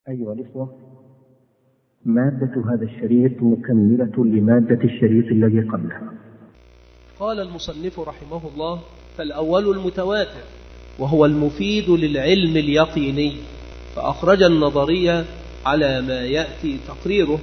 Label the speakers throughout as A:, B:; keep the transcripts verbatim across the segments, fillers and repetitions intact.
A: أيها الإخوة، مادة هذا الشريط مكملة لمادة الشريط الذي قبلها.
B: قال المصنف رحمه الله: فالأول المتواتر وهو المفيد للعلم اليقيني، فأخرج النظرية على ما يأتي تقريره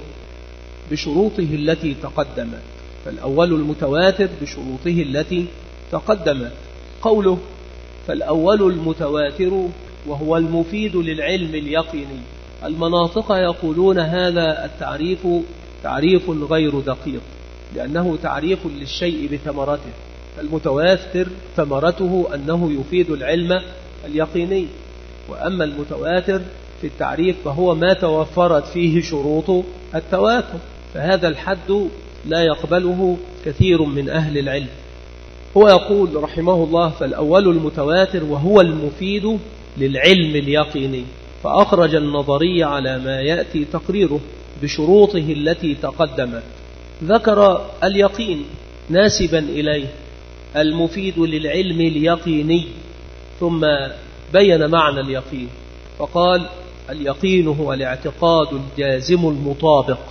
B: بشروطه التي تقدمت. فالأول المتواتر بشروطه التي تقدمت. قوله فالأول المتواتر وهو المفيد للعلم اليقيني، المناطق يقولون هذا التعريف تعريف غير دقيق، لأنه تعريف للشيء بثمرته. المتواتر ثمرته أنه يفيد العلم اليقيني، وأما المتواتر في التعريف فهو ما توفرت فيه شروط التواتر، فهذا الحد لا يقبله كثير من أهل العلم. هو يقول رحمه الله: فالأول المتواتر وهو المفيد للعلم اليقيني، فأخرج النظرية على ما يأتي تقريره بشروطه التي تقدمت. ذكر اليقين ناسبا إليه المفيد للعلم اليقيني، ثم بين معنى اليقين فقال: اليقين هو الاعتقاد الجازم المطابق،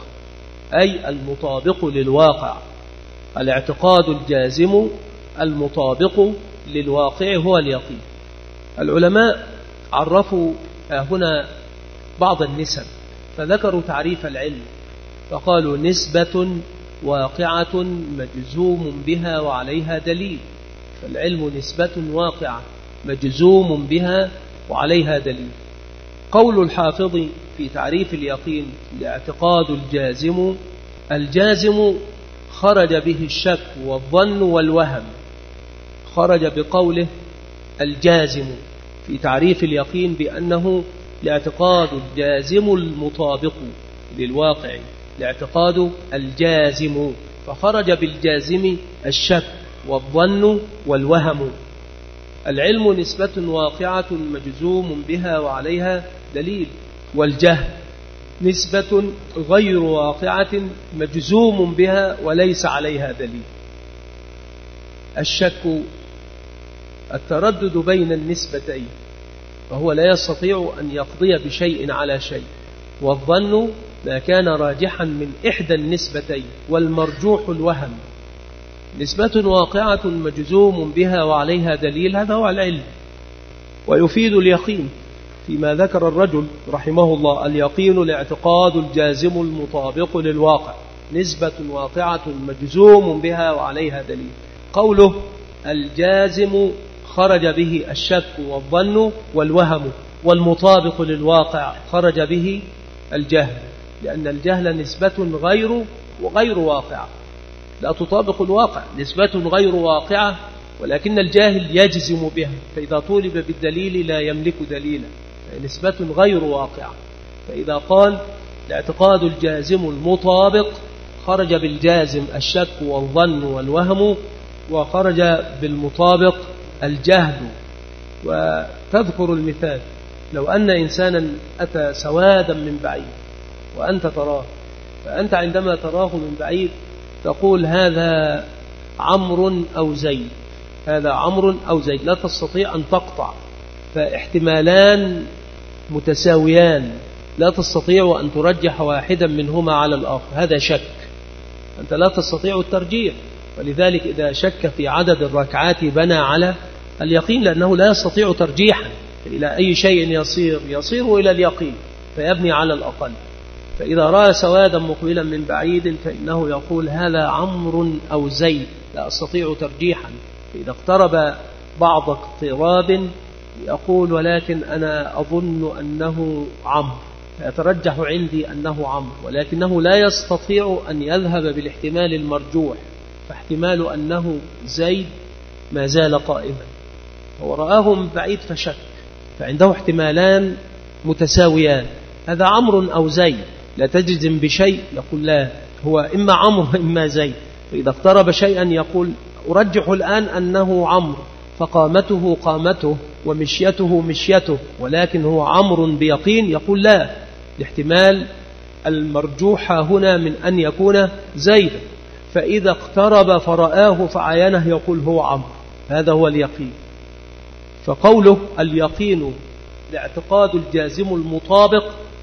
B: أي المطابق للواقع. الاعتقاد الجازم المطابق للواقع هو اليقين. العلماء عرفوا هنا بعض النسب، فذكروا تعريف العلم فقالوا: نسبة واقعة مجزوم بها وعليها دليل. فالعلم نسبة واقعة مجزوم بها وعليها دليل. قول الحافظ في تعريف اليقين: الاعتقاد الجازم، الجازم خرج به الشك والظن والوهم. خرج بقوله الجازم في تعريف اليقين بأنه الاعتقاد الجازم المطابق للواقع، الاعتقاد الجازم، فخرج بالجازم الشك والظن والوهم. العلم نسبة واقعة مجزوم بها وعليها دليل، والجهل نسبة غير واقعة مجزوم بها وليس عليها دليل. الشك التردد بين النسبتين، فهو لا يستطيع أن يقضي بشيء على شيء. والظن ما كان راجحا من إحدى النسبتين، والمرجوح الوهم. نسبة واقعة مجزوم بها وعليها دليل، هذا هو العلم. ويفيد اليقين فيما ذكر الرجل رحمه الله: اليقين الاعتقاد الجازم المطابق للواقع، نسبة واقعة مجزوم بها وعليها دليل. قوله الجازم خرج به الشك والظن والوهم، والمطابق للواقع خرج به الجهل، لأن الجهل نسبة غير وغير واقعة، لا تطابق الواقع، نسبة غير واقعة، ولكن الجاهل يجزم بها، فإذا طولب بالدليل لا يملك دليلا، نسبة غير واقعة. فإذا قال الاعتقاد الجازم المطابق، خرج بالجازم الشك والظن والوهم، وخرج بالمطابق الجهل. وتذكر المثال: لو أن إنسانا أتى سوادا من بعيد وأنت تراه، فأنت عندما تراه من بعيد تقول هذا عمرو أو زيد، هذا عمرو أو زيد، لا تستطيع أن تقطع، فاحتمالان متساويان، لا تستطيع أن ترجح واحدا منهما على الآخر، هذا شك، أنت لا تستطيع الترجيح. ولذلك إذا شك في عدد الركعات بنى على اليقين، لأنه لا يستطيع ترجيحا، إلى أي شيء يصير يصير إلى اليقين، فيبني على الأقل. فإذا رأى سوادا مقبلا من بعيد فإنه يقول هذا عمرو أو زيد، لا أستطيع ترجيحا. فإذا اقترب بعض اقتراب يقول ولكن أنا أظن أنه عمرو، فيترجح عندي أنه عمرو، ولكنه لا يستطيع أن يذهب بالاحتمال المرجوح، فاحتمال أنه زيد ما زال قائما. هو رآه من بعيد فشك، فعنده احتمالان متساويان، هذا عمرو أو زيد، لا تجزم بشيء، يقول لا، هو إما عمرو إما زيد. فإذا اقترب شيئا يقول أرجح الآن أنه عمرو، فقامته قامته ومشيته مشيته، ولكن هو عمرو بيقين، يقول لا، الاحتمال المرجوح هنا من أن يكون زيد. فإذا اقترب فرآه فعينه يقول هو عمرو، هذا هو اليقين. فقوله اليقين الاعتقاد الجازم المطابق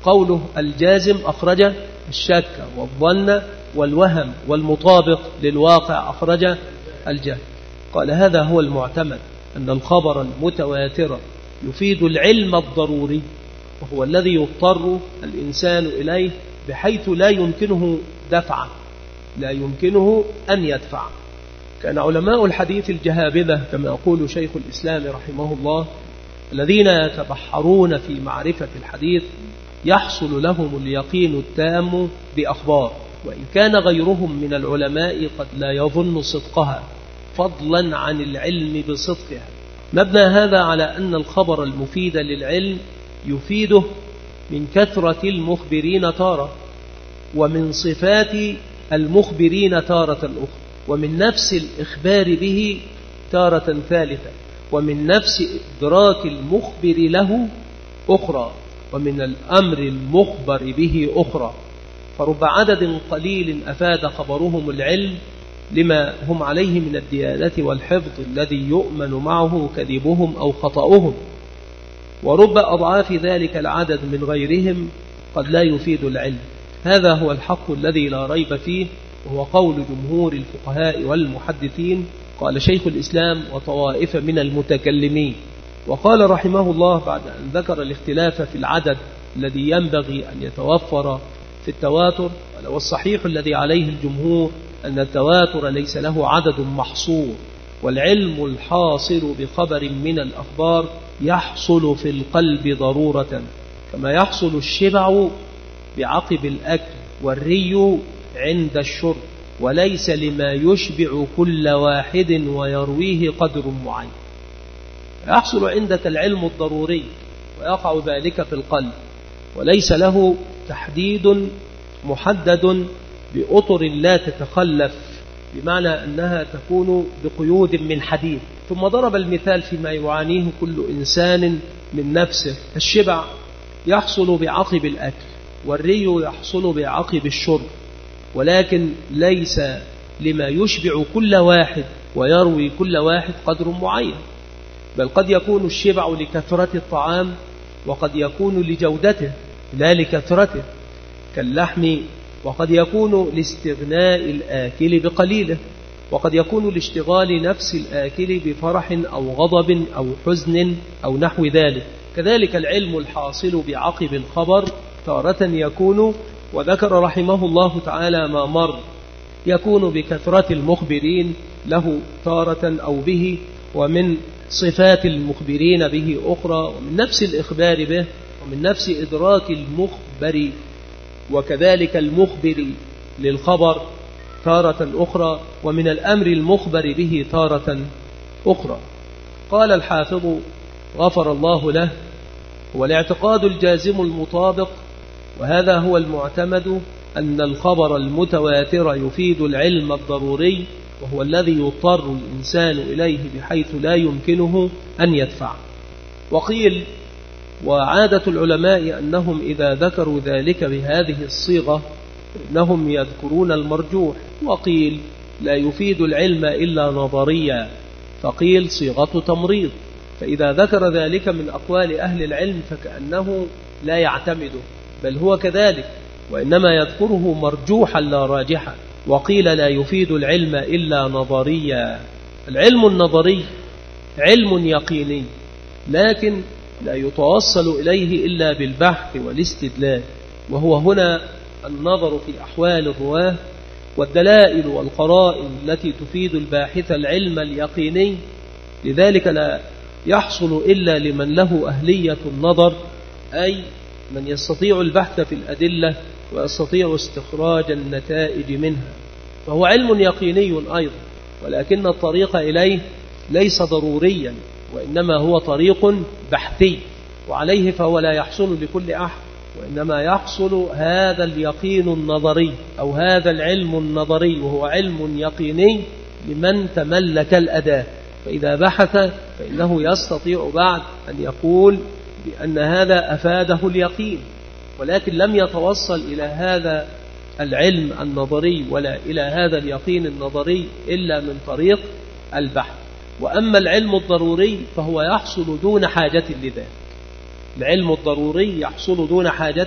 B: قوله الجازم أخرج الشك والظن والوهم، والمطابق للواقع أخرج الجهل. قال هذا هو المعتمد، أن الخبر المتواتر يفيد العلم الضروري، وهو الذي يضطر الإنسان إليه بحيث لا يمكنه دفعه، لا يمكنه أن يدفع. كان علماء الحديث الجهابذة كما يقول شيخ الإسلام رحمه الله الذين يتبحرون في معرفة الحديث يحصل لهم اليقين التام بأخبار، وإن كان غيرهم من العلماء قد لا يظن صدقها فضلا عن العلم بصدقها. مبنى هذا على أن الخبر المفيد للعلم يفيده من كثرة المخبرين تارة، ومن صفات المخبرين تارة أخرى، ومن نفس الإخبار به تارة ثالثة، ومن نفس إدراك المخبر له أخرى، ومن الأمر المخبر به أخرى. فرب عدد قليل أفاد خبرهم العلم لما هم عليه من الديانة والحفظ الذي يؤمن معه كذبهم أو خطأهم، ورب أضعاف ذلك العدد من غيرهم قد لا يفيد العلم. هذا هو الحق الذي لا ريب فيه، وهو قول جمهور الفقهاء والمحدثين. قال شيخ الإسلام وطوائف من المتكلمين. وقال رحمه الله بعد أن ذكر الاختلاف في العدد الذي ينبغي أن يتوفر في التواتر، والصحيح الذي عليه الجمهور أن التواتر ليس له عدد محصور، والعلم الحاصل بخبر من الأخبار يحصل في القلب ضرورة، كما يحصل الشبع بعقب الأكل والري عند الشرب، وليس لما يشبع كل واحد ويرويه قدر معين. يحصل عندك العلم الضروري ويقع ذلك في القلب، وليس له تحديد محدد بأطر لا تتخلف، بمعنى أنها تكون بقيود من حديد. ثم ضرب المثال فيما يعانيه كل إنسان من نفسه. الشبع يحصل بعقب الأكل، والري يحصل بعقب الشرب، ولكن ليس لما يشبع كل واحد ويروي كل واحد قدر معين، بل قد يكون الشبع لكثرة الطعام، وقد يكون لجودته لا لكثرته كاللحم، وقد يكون لاستغناء الآكل بقليله، وقد يكون لاشتغال نفس الآكل بفرح أو غضب أو حزن أو نحو ذلك. كذلك العلم الحاصل بعقب الخبر تارة يكون، وذكر رحمه الله تعالى ما مر، يكون بكثرة المخبرين له تارة أو به، ومن صفات المخبرين به أخرى، ومن نفس الإخبار به، ومن نفس إدراك المخبر وكذلك المخبر للخبر تارة أخرى، ومن الأمر المخبر به تارة أخرى. قال الحافظ غفر الله له: هو الاعتقاد الجازم المطابق، وهذا هو المعتمد، أن الخبر المتواتر يفيد العلم الضروري، وهو الذي يضطر الإنسان إليه بحيث لا يمكنه أن يدفع. وقيل وعادة العلماء أنهم إذا ذكروا ذلك بهذه الصيغة إنهم يذكرون المرجوح، وقيل لا يفيد العلم إلا نظريا، فقيل صيغة تمريض. فإذا ذكر ذلك من أقوال أهل العلم فكأنه لا يعتمده، بل هو كذلك، وإنما يذكره مرجوحا لا راجحا. وقيل لا يفيد العلم إلا نظريا. العلم النظري علم يقيني، لكن لا يتوصل إليه إلا بالبحث والاستدلال، وهو هنا النظر في أحوال الرواه والدلائل والقرائن التي تفيد الباحث العلم اليقيني. لذلك لا يحصل إلا لمن له أهلية النظر، أي من يستطيع البحث في الأدلة ويستطيع استخراج النتائج منها. فهو علم يقيني أيضا، ولكن الطريق إليه ليس ضروريا، وإنما هو طريق بحثي، وعليه فهو لا يحصل لكل أحد، وإنما يحصل هذا اليقين النظري أو هذا العلم النظري، وهو علم يقيني لمن تملك الأداة. فإذا بحث فإنه يستطيع بعد أن يقول بأن هذا أفاده اليقين، ولكن لم يتوصل إلى هذا العلم النظري ولا إلى هذا اليقين النظري إلا من طريق البحث. وأما العلم الضروري فهو يحصل دون حاجة لذلك. العلم الضروري يحصل دون حاجة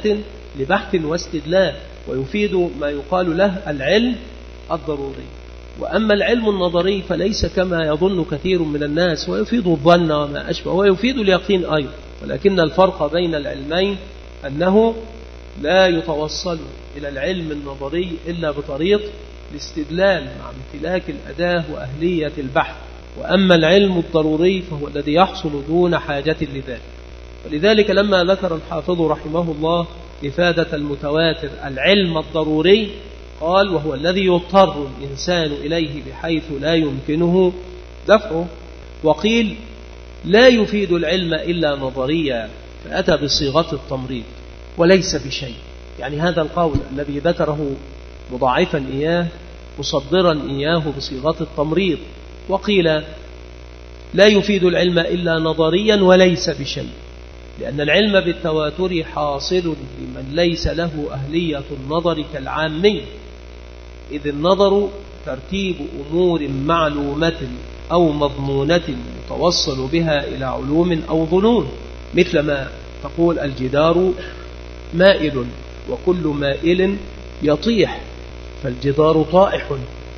B: لبحث واستدلال، ويفيد ما يقال له العلم الضروري. وأما العلم النظري فليس كما يظن كثير من الناس، ويفيد الظن وما أشبه، ويفيد اليقين أيضا، ولكن الفرق بين العلمين أنه لا يتوصل إلى العلم النظري إلا بطريق الاستدلال مع امتلاك الأداة وأهلية البحث، وأما العلم الضروري فهو الذي يحصل دون حاجة لذلك. ولذلك لما ذكر الحافظ رحمه الله إفادة المتواتر العلم الضروري قال: وهو الذي يضطر الإنسان إليه بحيث لا يمكنه دفعه. وقيل: لا يفيد العلم إلا نظريا، فأتى بصيغة التمريض وليس بشيء. يعني هذا القول الذي ذكره مضاعفا إياه مصدرا إياه بصيغة التمريض. وقيل: لا يفيد العلم إلا نظريا وليس بشيء، لأن العلم بالتواتر حاصل لمن ليس له أهلية النظر كالعامي، إذ النظر ترتيب أمور معلومة أو مضمونة يتوصل بها إلى علوم أو ظنون، مثل ما تقول الجدار مائل وكل مائل يطيح، فالجدار طائح.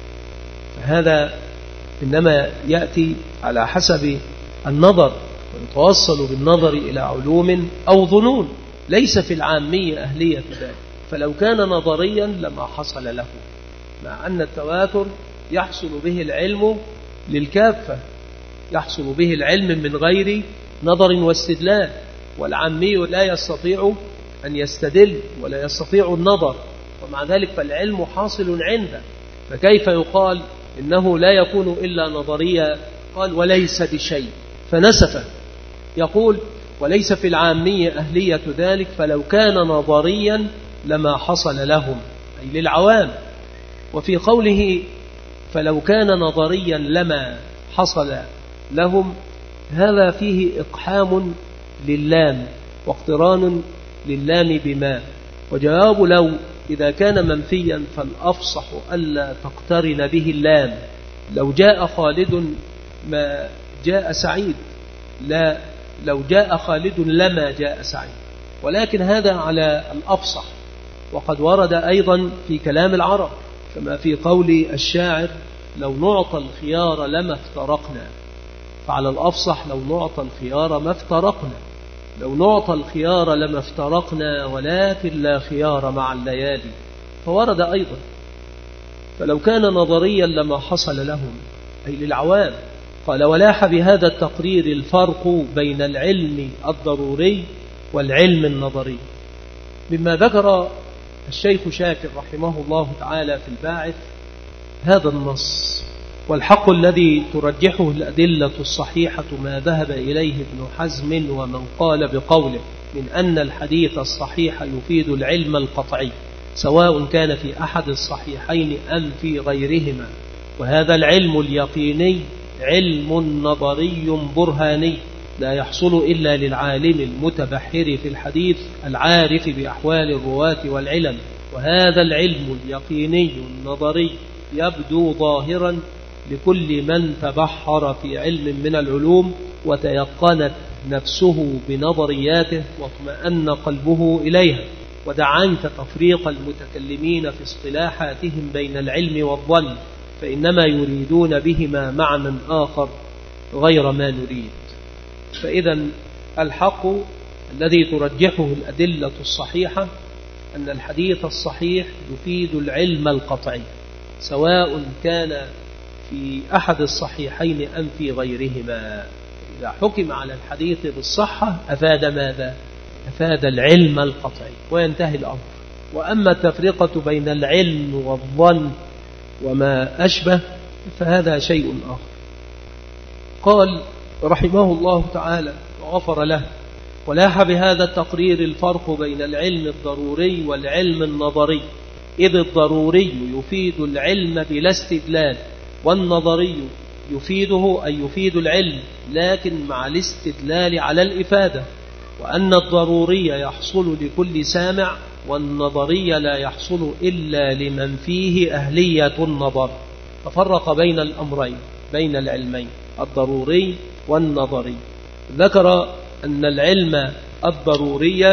B: فهذا إنما يأتي على حسب النظر، ويتوصل بالنظر إلى علوم أو ظنون، ليس في العامية أهلية ذلك. فلو كان نظريا لما حصل له، مع أن التواتر يحصل به العلم للكافة، يحصل به العلم من غير نظر واستدلال، والعامي لا يستطيع أن يستدل ولا يستطيع النظر، ومع ذلك فالعلم حاصل عنده، فكيف يقال إنه لا يكون إلا نظريا؟ قال: وليس بشيء، فنسفه. يقول: وليس في العامية أهلية ذلك، فلو كان نظريا لما حصل لهم، أي للعوام. وفي قوله فلو كان نظريا لما حصل لهم، هذا فيه إقحام للام واقتران للام بما، وجواب لو إذا كان منفيا فالأفصح ألا تقترن به اللام. لو جاء خالد ما جاء سعيد، لا لو جاء خالد لما جاء سعيد، ولكن هذا على الأفصح. وقد ورد أيضا في كلام العرب كما في قول الشاعر: لو نعطى الخيار لما افترقنا، فعلى الأفصح لو نعطى الخيار ما افترقنا، لو نعطى الخيار لما افترقنا، ولكن لا خيار مع الليالي. فورد أيضا فلو كان نظريا لما حصل لهم، أي للعوام. قال: ولاح بهذا التقرير الفرق بين العلم الضروري والعلم النظري. مما ذكر الشيخ شاكر رحمه الله تعالى في الباعث هذا النص: والحق الذي ترجحه الأدلة الصحيحة ما ذهب إليه ابن حزم ومن قال بقوله من أن الحديث الصحيح يفيد العلم القطعي، سواء كان في أحد الصحيحين أم في غيرهما. وهذا العلم اليقيني علم نظري برهاني لا يحصل إلا للعالم المتبحر في الحديث العارف بأحوال الرواة والعلم. وهذا العلم اليقيني النظري يبدو ظاهرا لكل من تبحر في علم من العلوم وتيقنت نفسه بنظرياته واطمأن قلبه إليها، ودع عنك تفريق المتكلمين في اصطلاحاتهم بين العلم والظن، فإنما يريدون بهما معنى آخر غير ما نريد. فإذا الحق الذي ترجحه الأدلة الصحيحة أن الحديث الصحيح يفيد العلم القطعي، سواء كان في أحد الصحيحين أم في غيرهما. إذا حكم على الحديث بالصحة أفاد ماذا؟ أفاد العلم القطعي، وينتهي الأمر. وأما التفرقة بين العلم والظن وما أشبه فهذا شيء آخر. قال رحمه الله تعالى وغفر له: ولاح بهذا التقرير الفرق بين العلم الضروري والعلم النظري، إذ الضروري يفيد العلم بلا استدلال، والنظري يفيده أي يفيد العلم لكن مع الاستدلال على الإفادة، وأن الضروري يحصل لكل سامع، والنظري لا يحصل إلا لمن فيه أهلية النظر. ففرق بين الأمرين، بين العلمين الضروري والنظري. ذكر أن العلم الضروري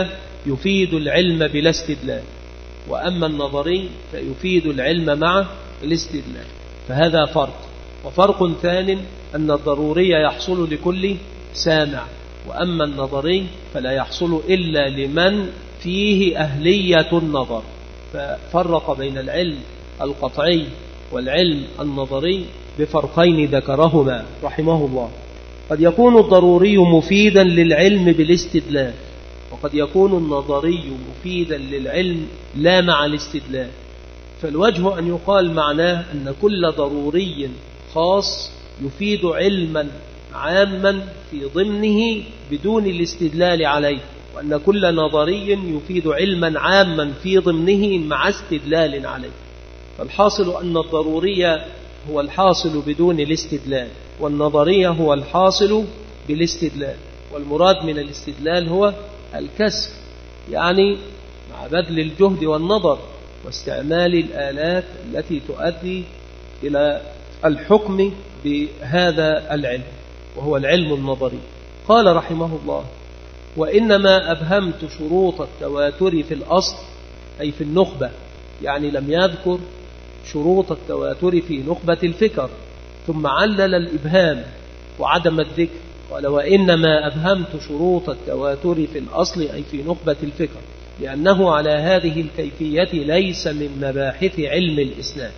B: يفيد العلم بلا استدلال، وأما النظري فيفيد العلم مع الاستدلال، فهذا فرق. وفرق ثان أن الضروري يحصل لكل سامع، وأما النظري فلا يحصل إلا لمن فيه أهلية النظر. ففرق بين العلم القطعي والعلم النظري بفرقين ذكرهما رحمه الله. قد يكون الضروري مفيدا للعلم بالاستدلال، وقد يكون النظري مفيدا للعلم لا مع الاستدلال. فالوجه أن يقال معناه أن كل ضروري خاص يفيد علما عاما في ضمنه بدون الاستدلال عليه، وأن كل نظري يفيد علما عاما في ضمنه مع استدلال عليه. فالحاصل أن الضروري هو الحاصل بدون الاستدلال، والنظري هو الحاصل بالاستدلال. والمراد من الاستدلال هو الكسب، يعني مع بذل الجهد والنظر واستعمال الآلات التي تؤدي إلى الحكم بهذا العلم، وهو العلم النظري. قال رحمه الله: وإنما أبهمت شروط التواتر في الأصل، أي في النخبة، يعني لم يذكر شروط التواتر في نخبة الفكر، ثم علل الإبهام وعدم الذكر. قال: وإنما أبهمت شروط التواتر في الأصل، أي في نخبة الفكر، لأنه على هذه الكيفية ليس من مباحث علم الإسناد،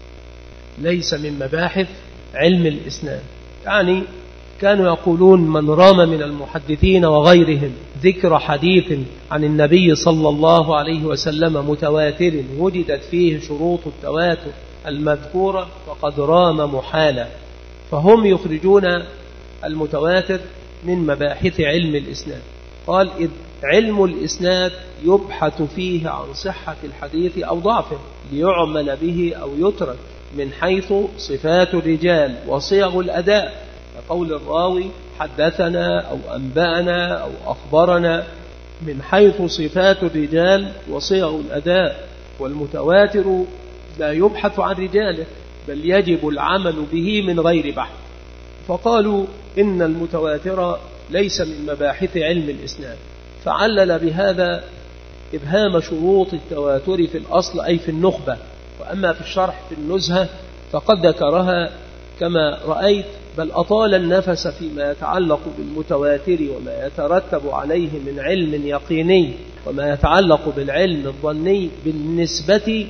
B: ليس من مباحث علم الإسناد. يعني كانوا يقولون من رام من المحدثين وغيرهم ذكر حديث عن النبي صلى الله عليه وسلم متواتر وجدت فيه شروط التواتر المذكورة فقد رام محالا. فهم يخرجون المتواتر من مباحث علم الإسناد. قال: إذ علم الإسناد يبحث فيه عن صحة الحديث أو ضعفه ليعمل به أو يترك، من حيث صفات الرجال وصيغ الأداء، كقول الراوي حدثنا أو أنبأنا أو أخبرنا، من حيث صفات الرجال وصيغ الأداء. والمتواتر لا يبحث عن رجاله، بل يجب العمل به من غير بحث. فقالوا إن المتواتر ليس من مباحث علم الإسناد، فعلل بهذا إبهام شروط التواتر في الأصل، أي في النخبة. وأما في الشرح في النزهة فقد ذكرها كما رأيت، بل أطال النفس فيما يتعلق بالمتواتر وما يترتب عليه من علم يقيني وما يتعلق بالعلم الظني بالنسبة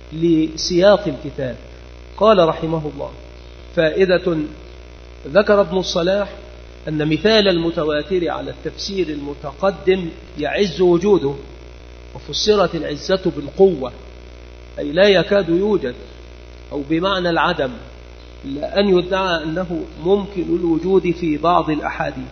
B: لسياق الكتاب. قال رحمه الله: فائدة. ذكر ابن الصلاح أن مثال المتواتر على التفسير المتقدم يعز وجوده، وفسرت العزة بالقوة، أي لا يكاد يوجد، أو بمعنى العدم، إلا أن يدعى أنه ممكن الوجود في بعض الأحاديث،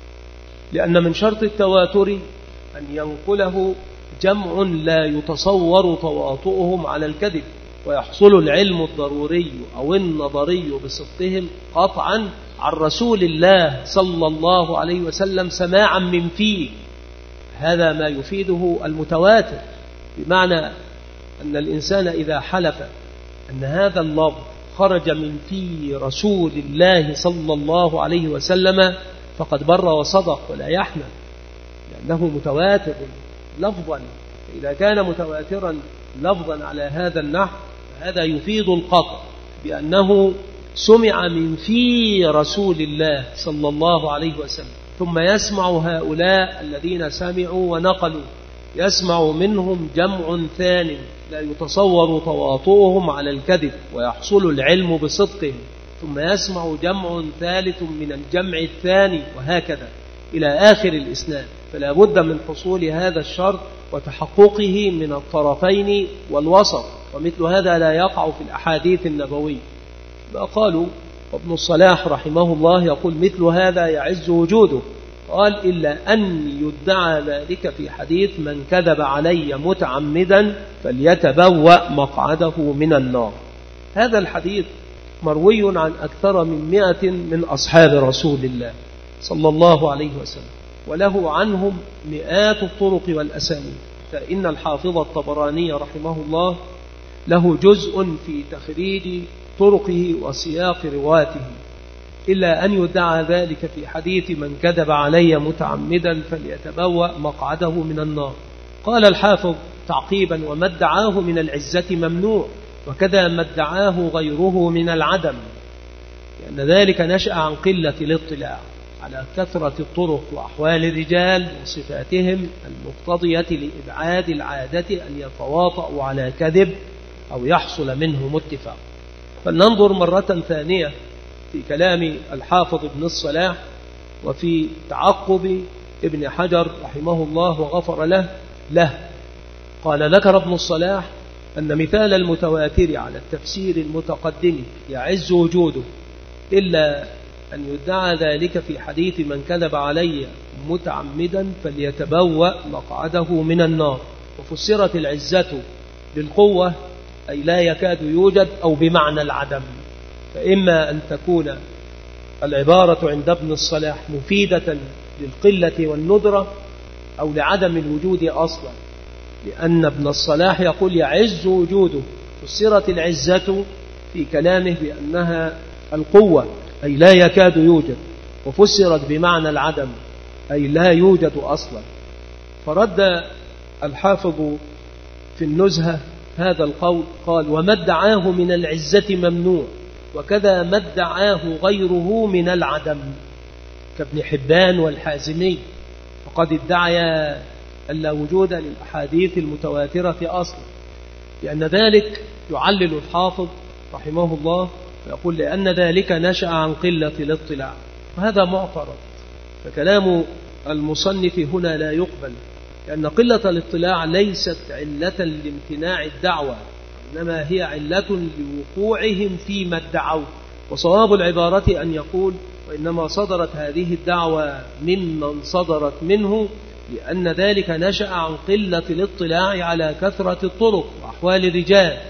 B: لأن من شرط التواتر أن ينقله جمع لا يتصور تواطؤهم على الكذب، ويحصل العلم الضروري أو النظري بصدقهم قطعا عن رسول الله صلى الله عليه وسلم سماعا من فيه. هذا ما يفيده المتواتر، بمعنى أن الإنسان إذا حلف أن هذا اللفظ خرج من في رسول الله صلى الله عليه وسلم فقد بر وصدق ولا يحنى، لأنه متواتر لفظا. فإذا كان متواترا لفظا على هذا النحو فهذا يفيد القطع بأنه سمع من في رسول الله صلى الله عليه وسلم. ثم يسمع هؤلاء الذين سمعوا ونقلوا، يسمع منهم جمع ثاني لا يتصور تواطؤهم على الكذب، ويحصل العلم بصدقهم. ثم يسمع جمع ثالث من الجمع الثاني، وهكذا إلى آخر الإسناد. فلا بد من حصول هذا الشرط وتحققه من الطرفين والوسط، ومثل هذا لا يقع في الأحاديث النبوية. ما قالوا، وابن الصلاح رحمه الله يقول: مثل هذا يعز وجوده. قال: إلا أن يدعى ذلك في حديث من كذب علي متعمدا فليتبوأ مقعده من النار. هذا الحديث مروي عن أكثر من مئة من أصحاب رسول الله صلى الله عليه وسلم، وله عنهم مئات الطرق والأسانيد. فإن الحافظ الطبراني رحمه الله له جزء في تخريج طرقه وسياق رواته، إلا أن يدعى ذلك في حديث من كذب علي متعمدا فليتبوأ مقعده من النار. قال الحافظ تعقيبا: وما ادعاه من العزة ممنوع، وكذا ما ادعاه غيره من العدم، لأن ذلك نشأ عن قلة الاطلاع على كثرة الطرق وأحوال الرجال وصفاتهم المقتضية لإبعاد العادة أن يتواطؤوا على كذب أو يحصل منهم اتفاق. فلننظر مرة ثانية في كلام الحافظ ابن الصلاح وفي تعقب ابن حجر رحمه الله وغفر له له قال: ذكر ابن الصلاح أن مثال المتواتر على التفسير المتقدم يعز وجوده، إلا أن يدعى ذلك في حديث: من كذب علي متعمدا فليتبوأ مقعده من النار. وفسرت العزة بالقوة أي لا يكاد يوجد، أو بمعنى العدم. فإما أن تكون العبارة عند ابن الصلاح مفيدة للقلة والندرة، أو لعدم الوجود أصلا، لأن ابن الصلاح يقول يعز وجوده. فسرت العزة في كلامه بأنها القوة أي لا يكاد يوجد، وفسرت بمعنى العدم أي لا يوجد أصلا. فرد الحافظ في النزهة هذا القول، قال: وما ادعاه من العزة ممنوع، وكذا ما ادعاه غيره من العدم، كابن حبان والحازمي، فقد ادعيا ألا وجود للأحاديث المتواترة أصلا، لأن ذلك يعلل الحافظ رحمه الله ويقول: لأن ذلك نشأ عن قلة الاطلاع، وهذا معترض. فكلام المصنف هنا لا يقبل، لأن قلة الاطلاع ليست علة لامتناع الدعوة، إنما هي علة لوقوعهم فيما ادعوا. وصواب العبارة أن يقول: وإنما صدرت هذه الدعوة ممن صدرت منه، لأن ذلك نشأ عن قلة الاطلاع على كثرة الطرق وأحوال الرجال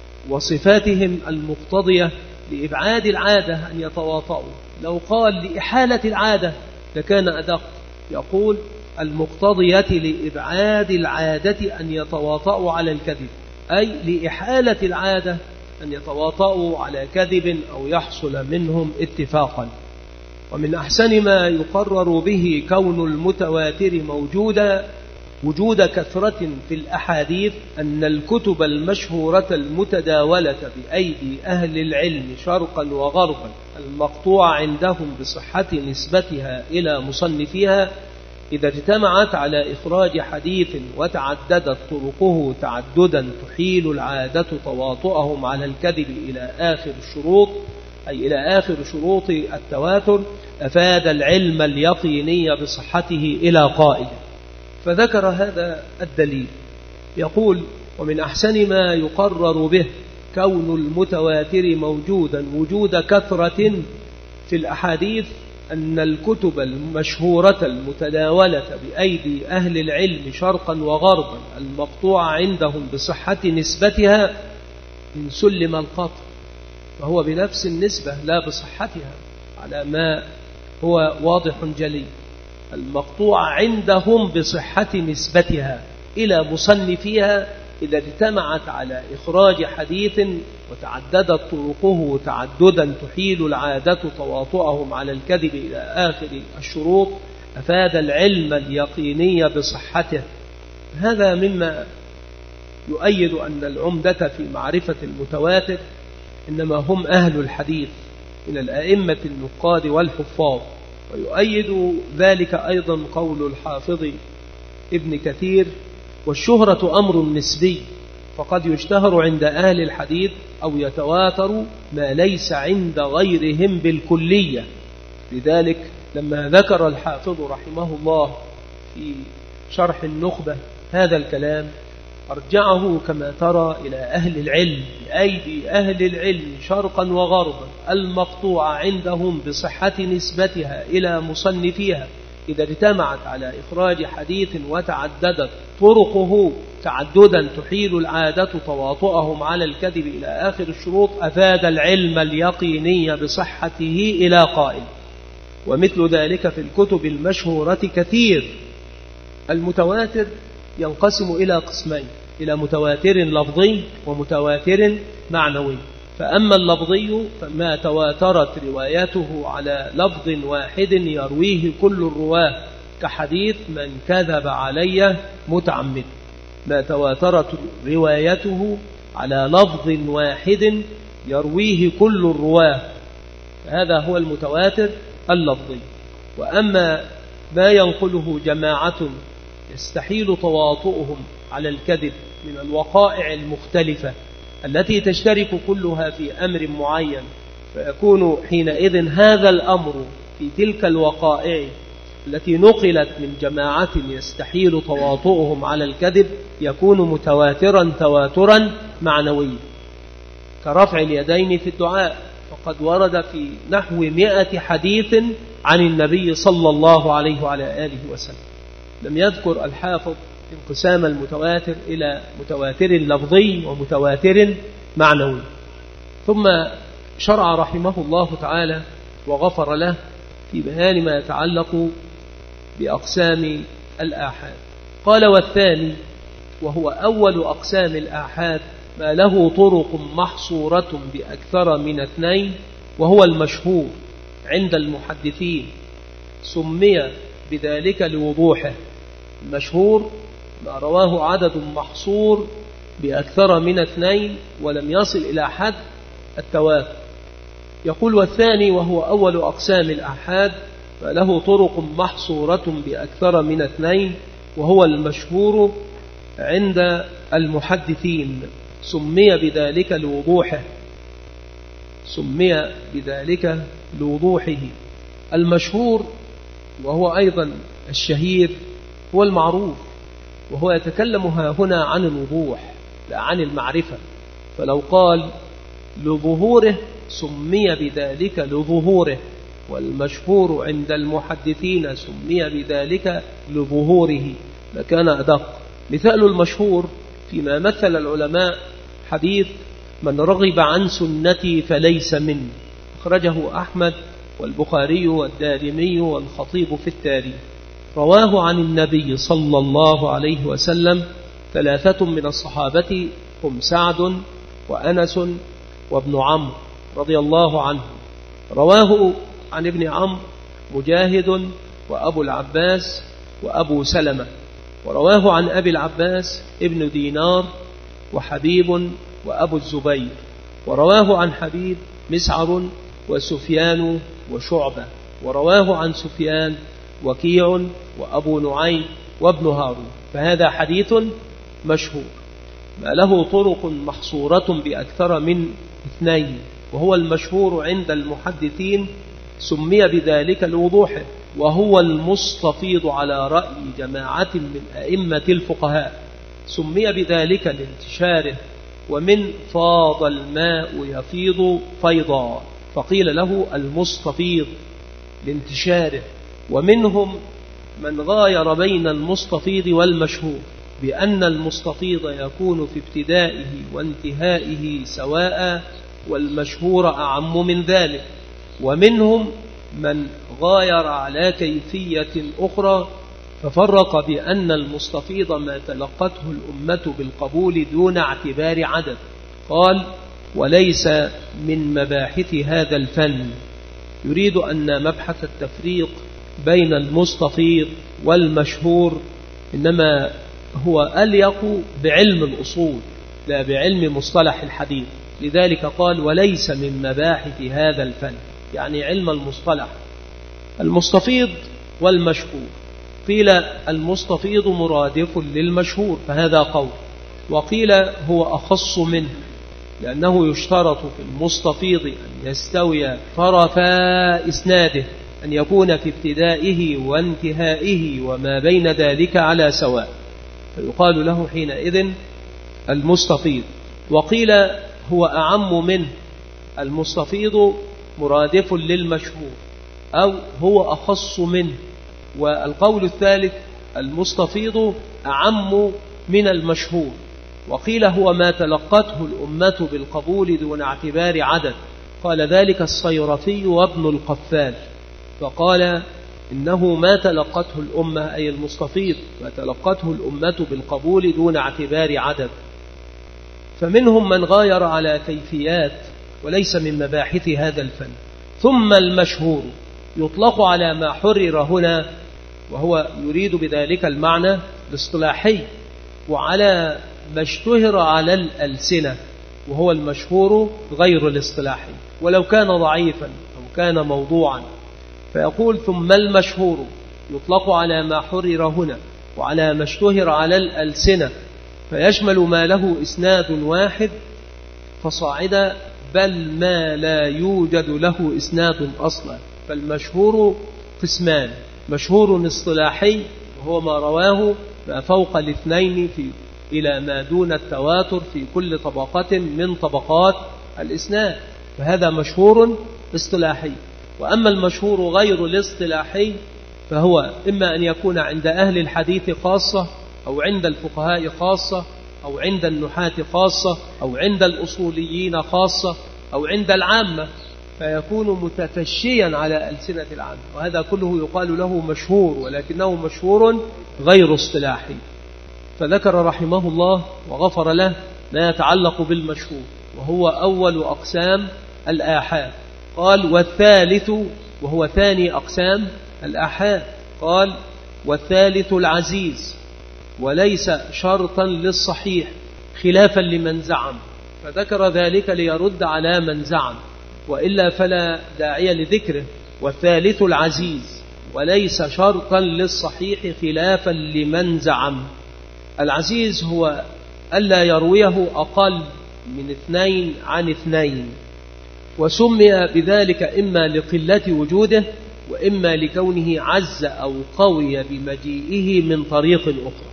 B: وصفاتهم المقتضية لإبعاد العادة أن يتواطؤوا. لو قال لإحالة العادة لكان أدق، يقول المقتضية لإبعاد العادة أن يتواطؤوا على الكذب، أي لإحالة العادة أن يتواطؤوا على كذب أو يحصل منهم اتفاقا. ومن أحسن ما يقرر به كون المتواتر موجودا وجود كثرة في الأحاديث أن الكتب المشهورة المتداولة بأيدي أهل العلم شرقا وغربا المقطوع عندهم بصحة نسبتها إلى مصنفيها، إذا اجتمعت على إخراج حديث وتعددت طرقه تعددا تحيل العادة تواطؤهم على الكذب إلى آخر الشروط، أي إلى آخر شروط التواتر، أفاد العلم اليقيني بصحته إلى قائل. فذكر هذا الدليل، يقول: ومن أحسن ما يقرر به كون المتواتر موجودا وجود كثرة في الأحاديث أن الكتب المشهورة المتداولة بأيدي أهل العلم شرقا وغربا المقطوع عندهم بصحة نسبتها إن سلم القطع، فهو بنفس النسبة لا بصحتها، على ما هو واضح جلي، المقطوع عندهم بصحة نسبتها إلى مصنفيها إذا اجتمعت على إخراج حديث وتعددت طرقه تعددا تحيل العادة تواطؤهم على الكذب إلى آخر الشروط، أفاد العلم اليقيني بصحته. هذا مما يؤيد أن العمدة في معرفة المتواتر إنما هم أهل الحديث من الأئمة النقاد والحفاظ. ويؤيد ذلك أيضا قول الحافظ ابن كثير: والشهرة أمر نسبي، فقد يشتهر عند أهل الحديث أو يتواتر ما ليس عند غيرهم بالكلية. لذلك لما ذكر الحافظ رحمه الله في شرح النخبة هذا الكلام أرجعه كما ترى إلى أهل العلم بأيدي أهل العلم شرقا وغربا المقطوع عندهم بصحة نسبتها إلى مصنفيها إذا اجتمعت على إخراج حديث وتعددت طرقه تعددا تحيل العادة تواطؤهم على الكذب إلى آخر الشروط، أفاد العلم اليقيني بصحته إلى قائل. ومثل ذلك في الكتب المشهورة كثير. المتواتر ينقسم إلى قسمين: إلى متواتر لفظي ومتواتر معنوي. فأما اللفظي فما تواترت روايته على لفظ واحد يرويه كل الرواه، كحديث من كذب علي متعمد، ما تواترت روايته على لفظ واحد يرويه كل الرواه، هذا هو المتواتر اللفظي. وأما ما ينقله جماعة يستحيل تواطؤهم على الكذب من الوقائع المختلفة التي تشترك كلها في أمر معين، فيكون حينئذ هذا الأمر في تلك الوقائع التي نقلت من جماعة يستحيل تواطؤهم على الكذب يكون متواترا تواترا معنويا، كرفع اليدين في الدعاء، فقد ورد في نحو مئة حديث عن النبي صلى الله عليه وعلى آله وسلم. لم يذكر الحافظ انقسام المتواتر إلى متواتر لفظي ومتواتر معنوي. ثم شرع رحمه الله تعالى وغفر له في بيان ما يتعلق بأقسام الآحاد. قال: والثاني وهو أول أقسام الآحاد ما له طرق محصورة بأكثر من اثنين، وهو المشهور عند المحدثين، سمي بذلك لوضوحه. المشهور ما رواه عدد محصور بأكثر من اثنين ولم يصل إلى حد التواتر. يقول: والثاني وهو أول أقسام الآحاد ما له طرق محصورة بأكثر من اثنين، وهو المشهور عند المحدثين، سمي بذلك لوضوحه سمي بذلك لوضوحه. المشهور وهو أيضا الشهير هو المعروف، وهو يتكلم هنا عن الوضوح لا عن المعرفة. فلو قال لظهوره سمي بذلك لظهوره، والمشهور عند المحدثين سمي بذلك لظهوره لكان أدق. مثال المشهور فيما مثل العلماء حديث: من رغب عن سنتي فليس مني، أخرجه أحمد والبخاري والدارمي والخطيب في التاريخ. رواه عن النبي صلى الله عليه وسلم ثلاثة من الصحابة هم سعد وأنس وابن عمرو رضي الله عنه. رواه عن ابن عمرو مجاهد وأبو العباس وأبو سلمة، ورواه عن أبي العباس ابن دينار وحبيب وأبو الزبير، ورواه عن حبيب مسعر وسفيان وشعبة، ورواه عن سفيان وكيع وأبو نعيم وابن هارون. فهذا حديث مشهور ما له طرق محصورة بأكثر من اثنين، وهو المشهور عند المحدثين، سمي بذلك لوضوحه، وهو المستفيض على رأي جماعة من أئمة الفقهاء، سمي بذلك لانتشاره، ومن فاض الماء يفيض فيضا فقيل له المستفيض لانتشاره. ومنهم من غاير بين المستفيض والمشهور بأن المستفيض يكون في ابتدائه وانتهائه سواء، والمشهور أعم من ذلك. ومنهم من غاير على كيفية أخرى ففرق بأن المستفيض ما تلقته الأمة بالقبول دون اعتبار عدد. قال: وليس من مباحث هذا الفن. يريد أن مبحث التفريق بين المستفيض والمشهور إنما هو أليق بعلم الأصول لا بعلم مصطلح الحديث. لذلك قال: وليس من مباحث هذا الفن، يعني علم المصطلح. المستفيض والمشهور، قيل المستفيض مرادف للمشهور فهذا قول، وقيل هو أخص منه لأنه يشترط في المستفيض أن يستوي طرفا إسناده، أن يكون في ابتدائه وانتهائه وما بين ذلك على سواء، فيقال له حينئذ المستفيض. وقيل هو أعم منه، المستفيض مرادف للمشهور، أو هو أخص منه. والقول الثالث المستفيض أعم من المشهور. وقيل هو ما تلقته الأمة بالقبول دون اعتبار عدد، قال ذلك الصيرفي وابن القفال، فقال إنه ما تلقته الأمة أي المستفيض ما تلقته الأمة بالقبول دون اعتبار عدد. فمنهم من غاير على كيفيات وليس من مباحث هذا الفن. ثم المشهور يطلق على ما حرر هنا، وهو يريد بذلك المعنى الاصطلاحي، وعلى ما اشتهر على الألسنة، وهو المشهور غير الاصطلاحي، ولو كان ضعيفا أو كان موضوعا. فيقول ثم المشهور يطلق على ما حرر هنا وعلى ما اشتهر على الألسنة، فيشمل ما له إسناد واحد فصاعدا، بل ما لا يوجد له إسناد أصلا. فالمشهور قسمان: مشهور اصطلاحي وهو ما رواه ما فوق الاثنين في إلى ما دون التواتر في كل طبقة من طبقات الإسناد، فهذا مشهور اصطلاحي. وأما المشهور غير الاصطلاحي فهو إما أن يكون عند أهل الحديث خاصة، أو عند الفقهاء خاصة، أو عند النحاة خاصة، أو عند الأصوليين خاصة، أو عند العامة، فيكون متفشيا على ألسنة العامة، وهذا كله يقال له مشهور، ولكنه مشهور غير اصطلاحي. فذكر رحمه الله وغفر له ما يتعلق بالمشهور، وهو أول أقسام الآحاد. قال والثالث، وهو ثاني أقسام الآحاد، قال والثالث العزيز، وليس شرطا للصحيح خلافا لمن زعم. فذكر ذلك ليرد على من زعم، وإلا فلا داعي لذكره. والثالث العزيز وليس شرطا للصحيح خلافا لمن زعم. العزيز هو ألا يرويه أقل من اثنين عن اثنين، وسمي بذلك إما لقلة وجوده، وإما لكونه عز أو قوي بمجيئه من طريق أخرى.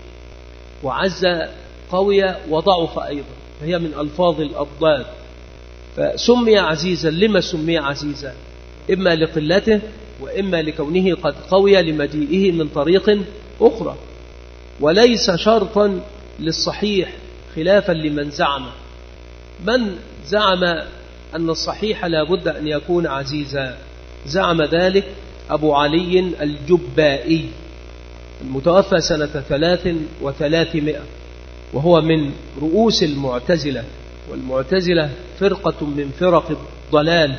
B: وعز قوي وضعف أيضا، فهي من ألفاظ الأضداد. فسمي عزيزا. لما سمي عزيزا؟ إما لقلته، وإما لكونه قد قوي لمجيئه من طريق أخرى. وليس شرطا للصحيح خلافا لمن زعم. من زعم أن الصحيح لا بد أن يكون عزيزا؟ زعم ذلك أبو علي الجبائي المتوفى سنة ثلاث وثلاثمائة، وهو من رؤوس المعتزلة، والمعتزلة فرقة من فرق الضلال.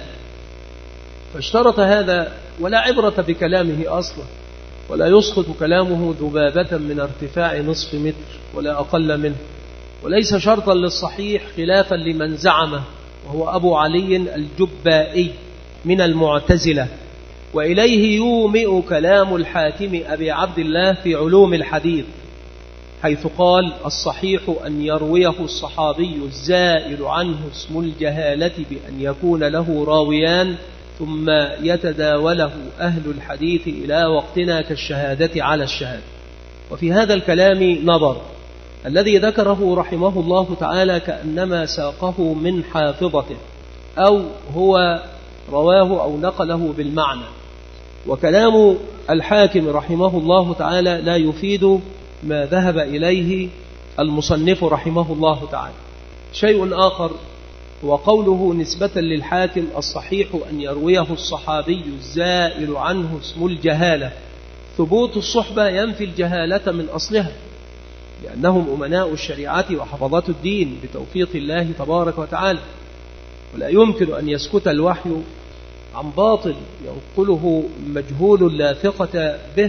B: فاشترط هذا، ولا عبرة بكلامه أصلا، ولا يسقط كلامه ذبابة من ارتفاع نصف متر ولا أقل منه، وليس شرطا للصحيح خلافا لمن زعمه، وهو أبو علي الجبائي من المعتزلة. وإليه يومئ كلام الحاكم أبي عبد الله في علوم الحديث، حيث قال الصحيح أن يرويه الصحابي الزائل عنه اسم الجهالة بأن يكون له راويان، ثم يتداوله أهل الحديث إلى وقتنا كالشهادة على الشهادة. وفي هذا الكلام نظر. الذي ذكره رحمه الله تعالى كأنما ساقه من حافظته، أو هو رواه أو نقله بالمعنى. وكلام الحاكم رحمه الله تعالى لا يفيد ما ذهب إليه المصنف رحمه الله تعالى. شيء آخر هو قوله نسبة للحاكم الصحيح أن يرويه الصحابي الزائل عنه اسم الجهالة. ثبوت الصحبة ينفي الجهالة من أصلها، لأنهم أمناء الشريعة وحفظة الدين بتوفيق الله تبارك وتعالى، ولا يمكن أن يسكت الوحي عن باطل ينقله مجهول لا ثقة به.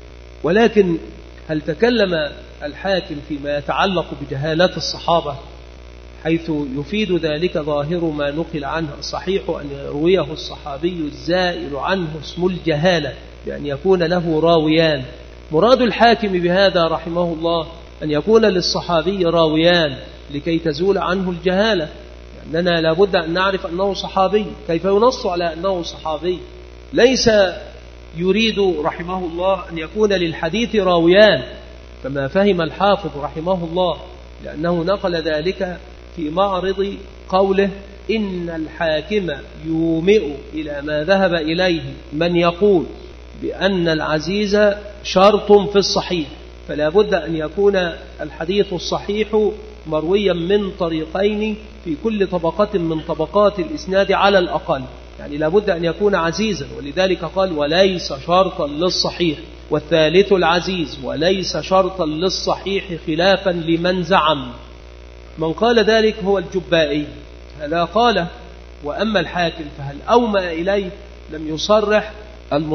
B: ولكن هل تكلم الحاكم فيما يتعلق بجهالة الصحابة حيث يفيد ذلك ظاهر ما نقل عنه الصحيح أن يرويه الصحابي الزائل عنه اسم الجهالة بأن يكون له راويان؟ مراد الحاكم بهذا رحمه الله أن يكون للصحابي راويان لكي تزول عنه الجهالة، لأننا لابد أن نعرف أنه صحابي. كيف ينص على أنه صحابي؟ ليس يريد رحمه الله أن يكون للحديث راويان كما فهم الحافظ رحمه الله، لأنه نقل ذلك في معرض قوله إن الحاكم يومئ إلى ما ذهب إليه من يقول بأن العزيز شرط في الصحيح، فلا بد أن يكون الحديث الصحيح مرويا من طريقين في كل طبقة من طبقات الإسناد على الأقل، يعني لا بد أن يكون عزيزا. ولذلك قال وليس شرطا للصحيح. والثالث العزيز وليس شرطا للصحيح خلافا لمن زعم. من قال ذلك هو الجبائي، هذا قاله. وأما الحاكم فهل أومأ إليه؟ لم يصرح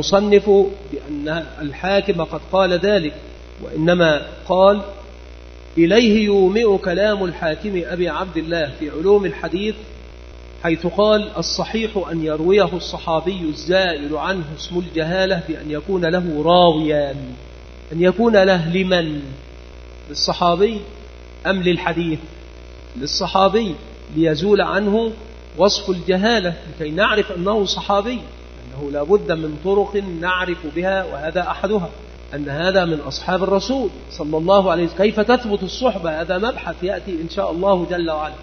B: المصنف بأن الحاكم قد قال ذلك، وإنما قال إليه يومئ كلام الحاكم أبي عبد الله في علوم الحديث، حيث قال: الصحيح أن يرويه الصحابي الزائل عنه اسم الجهالة بأن يكون له راويان. أن يكون له لمن؟ للصحابي أم للحديث؟ للصحابي، ليزول عنه وصف الجهالة، لكي نعرف أنه صحابي، أنه لا بد من طرق نعرف بها، وهذا أحدها أن هذا من أصحاب الرسول صلى الله عليه وسلم. كيف تثبت الصحبة؟ هذا مبحث يأتي إن شاء الله جل وعلا.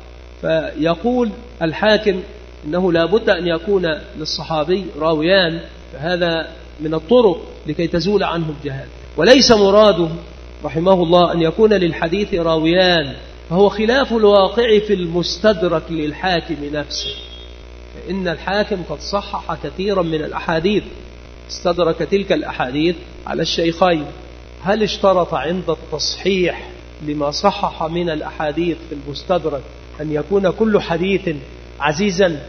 B: فيقول الحاكم إنه لا بد أن يكون للصحابي راويان، فهذا من الطرق لكي تزول عنه الجهالة. وليس مراده رحمه الله أن يكون للحديث راويان، فهو خلاف الواقع في المستدرك للحاكم نفسه، فإن الحاكم قد صحح كثيرا من الأحاديث، استدرك تلك الأحاديث على الشيخين. هل اشترط عند التصحيح لما صحح من الأحاديث في المستدرك أن يكون كل حديث عزيزا؟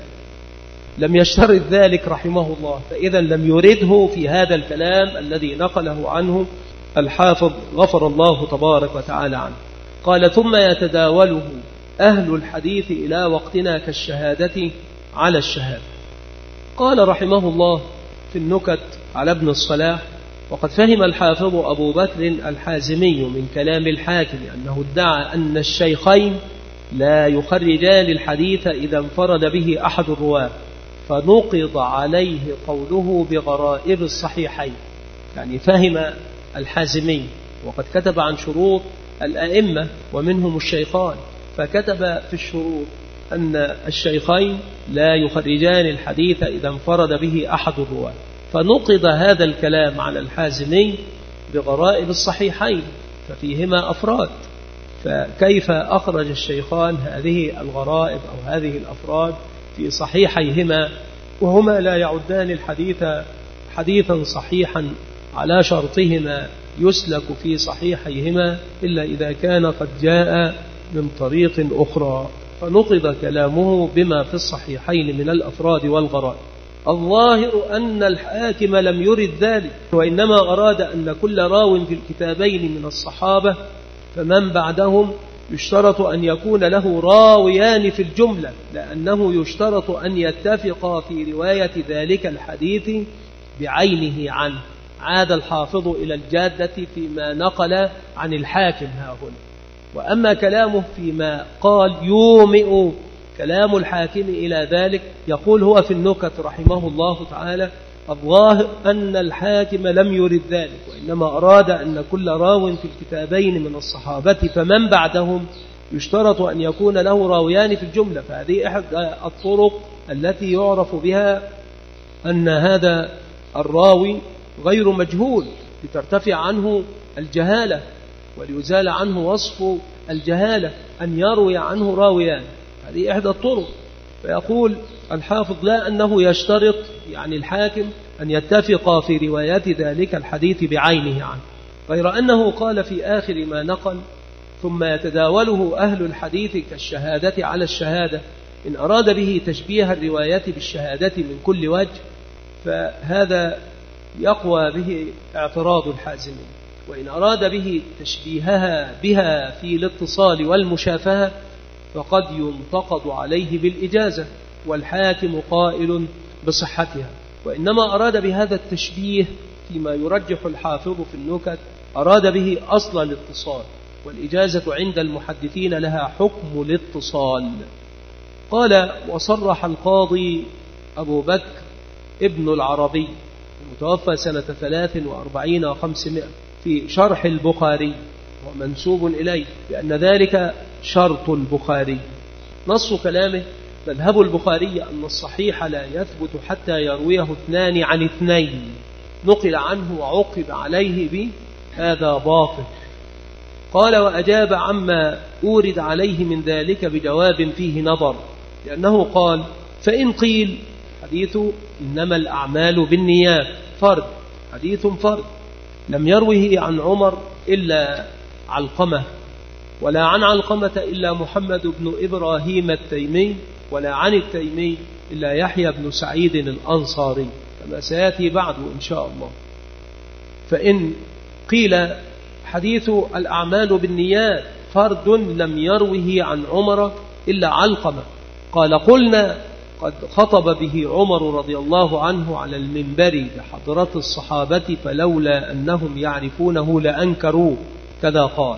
B: لم يشترط ذلك رحمه الله، فإذا لم يرده في هذا الكلام الذي نقله عنه الحافظ غفر الله تبارك وتعالى عنه. قال: ثم يتداوله أهل الحديث إلى وقتنا كالشهادة على الشهادة. قال رحمه الله في النكت على ابن الصلاح: وقد فهم الحافظ أبو بكر الحازمي من كلام الحاكم أنه ادعى أن الشيخين لا يخرجان الحديث إذا انفرد به أحد الرواة، فنقض عليه قوله بغرائب الصحيحين. يعني فهم الحازمي، وقد كتب عن شروط الأئمة ومنهم الشيخان، فكتب في الشروط أن الشيخين لا يخرجان الحديث إذا انفرد به أحد الرواة، فنقض هذا الكلام على الحازمي بغرائب الصحيحين، ففيهما أفراد، فكيف أخرج الشيخان هذه الغرائب أو هذه الأفراد في صحيحيهما وهما لا يعدان الحديث حديثا صحيحا على شرطهما يسلك في صحيحيهما إلا إذا كان قد جاء من طريق أخرى، فنقض كلامه بما في الصحيحين من الأفراد والغرائب. الظاهر أن الحاكم لم يرد ذلك، وإنما أراد أن كل راو في الكتابين من الصحابة فمن بعدهم يشترط أن يكون له راويان في الجملة، لأنه يشترط أن يتفقا في رواية ذلك الحديث بعينه عنه. عاد الحافظ إلى الجادة فيما نقل عن الحاكم ها هنا. وأما كلامه فيما قال يومئ كلام الحاكم إلى ذلك، يقول هو في النكت رحمه الله تعالى: الظاهر أن الحاكم لم يرد ذلك، وإنما أراد أن كل راو في الكتابين من الصحابة فمن بعدهم يشترط أن يكون له راويان في الجملة. فهذه أحد الطرق التي يعرف بها أن هذا الراوي غير مجهول، لترتفع عنه الجهالة وليزال عنه وصف الجهالة، أن يروي عنه راويان. هذه إحدى الطرق. فيقول الحافظ: لا أنه يشترط يعني الحاكم أن يتفق في روايات ذلك الحديث بعينه عنه، غير أنه قال في آخر ما نقل: ثم يتداوله أهل الحديث كالشهادة على الشهادة. إن أراد به تشبيه الروايات بالشهادة من كل وجه فهذا يقوى به اعتراض الحازمي، وإن أراد به تشبيهها بها في الاتصال والمشافهة فقد ينتقد عليه بالإجازة، والحاكم قائل بصحتها. وإنما أراد بهذا التشبيه فيما يرجح الحافظ في النكت أراد به أصل الاتصال، والإجازة عند المحدثين لها حكم الاتصال. قال: وصرح القاضي أبو بكر ابن العربي المتوفى سنة ثلاث وأربعين وخمسمائة في شرح البخاري ومنسوب إليه بأن ذلك شرط البخاري. نص كلامه: مذهب البخاري أن الصحيح لا يثبت حتى يرويه اثنان عن اثنين، نقل عنه وعقب عليه به، هذا باطل. قال: وأجاب عما أورد عليه من ذلك بجواب فيه نظر، لأنه قال: فإن قيل حديث إنما الأعمال بالنيات فرد، حديث فرد لم يروه عن عمر إلا علقمة، ولا عن علقمة إلا محمد بن إبراهيم التيمي، ولا عن التيمي إلا يحيى بن سعيد الأنصاري، كما سيأتي بعد إن شاء الله. فإن قيل حديث الأعمال بالنيات فرد لم يروه عن عمر إلا علقمة. قال قلنا قد خطب به عمر رضي الله عنه على المنبر بحضرة الصحابة فلولا أنهم يعرفونه لأنكروه، كذا قال.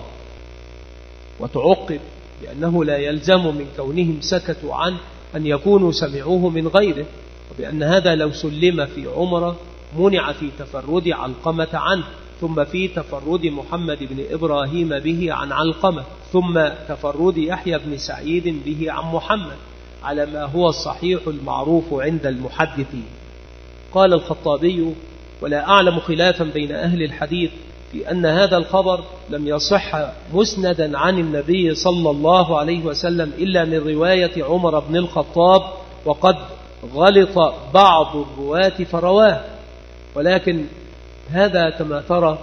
B: وتعقب بأنه لا يلزم من كونهم سكتوا عنه أن يكونوا سمعوه من غيره، وبأن هذا لو سلم في عمر منع في تفرد علقمة عنه، ثم في تفرد محمد بن إبراهيم به عن علقمة، ثم تفرد يحيى بن سعيد به عن محمد، على ما هو الصحيح المعروف عند المحدثين. قال الخطابي: ولا أعلم خلافا بين أهل الحديث في أن هذا الخبر لم يصح مسندا عن النبي صلى الله عليه وسلم إلا من رواية عمر بن الخطاب، وقد غلط بعض الرواة فرواه، ولكن هذا كما ترى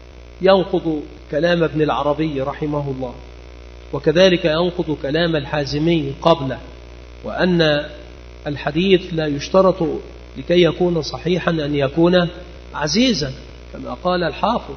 B: ينقض كلام ابن العربي رحمه الله، وكذلك ينقض كلام الحازمي قبله، وأن الحديث لا يشترط لكي يكون صحيحا أن يكون عزيزا كما قال الحافظ.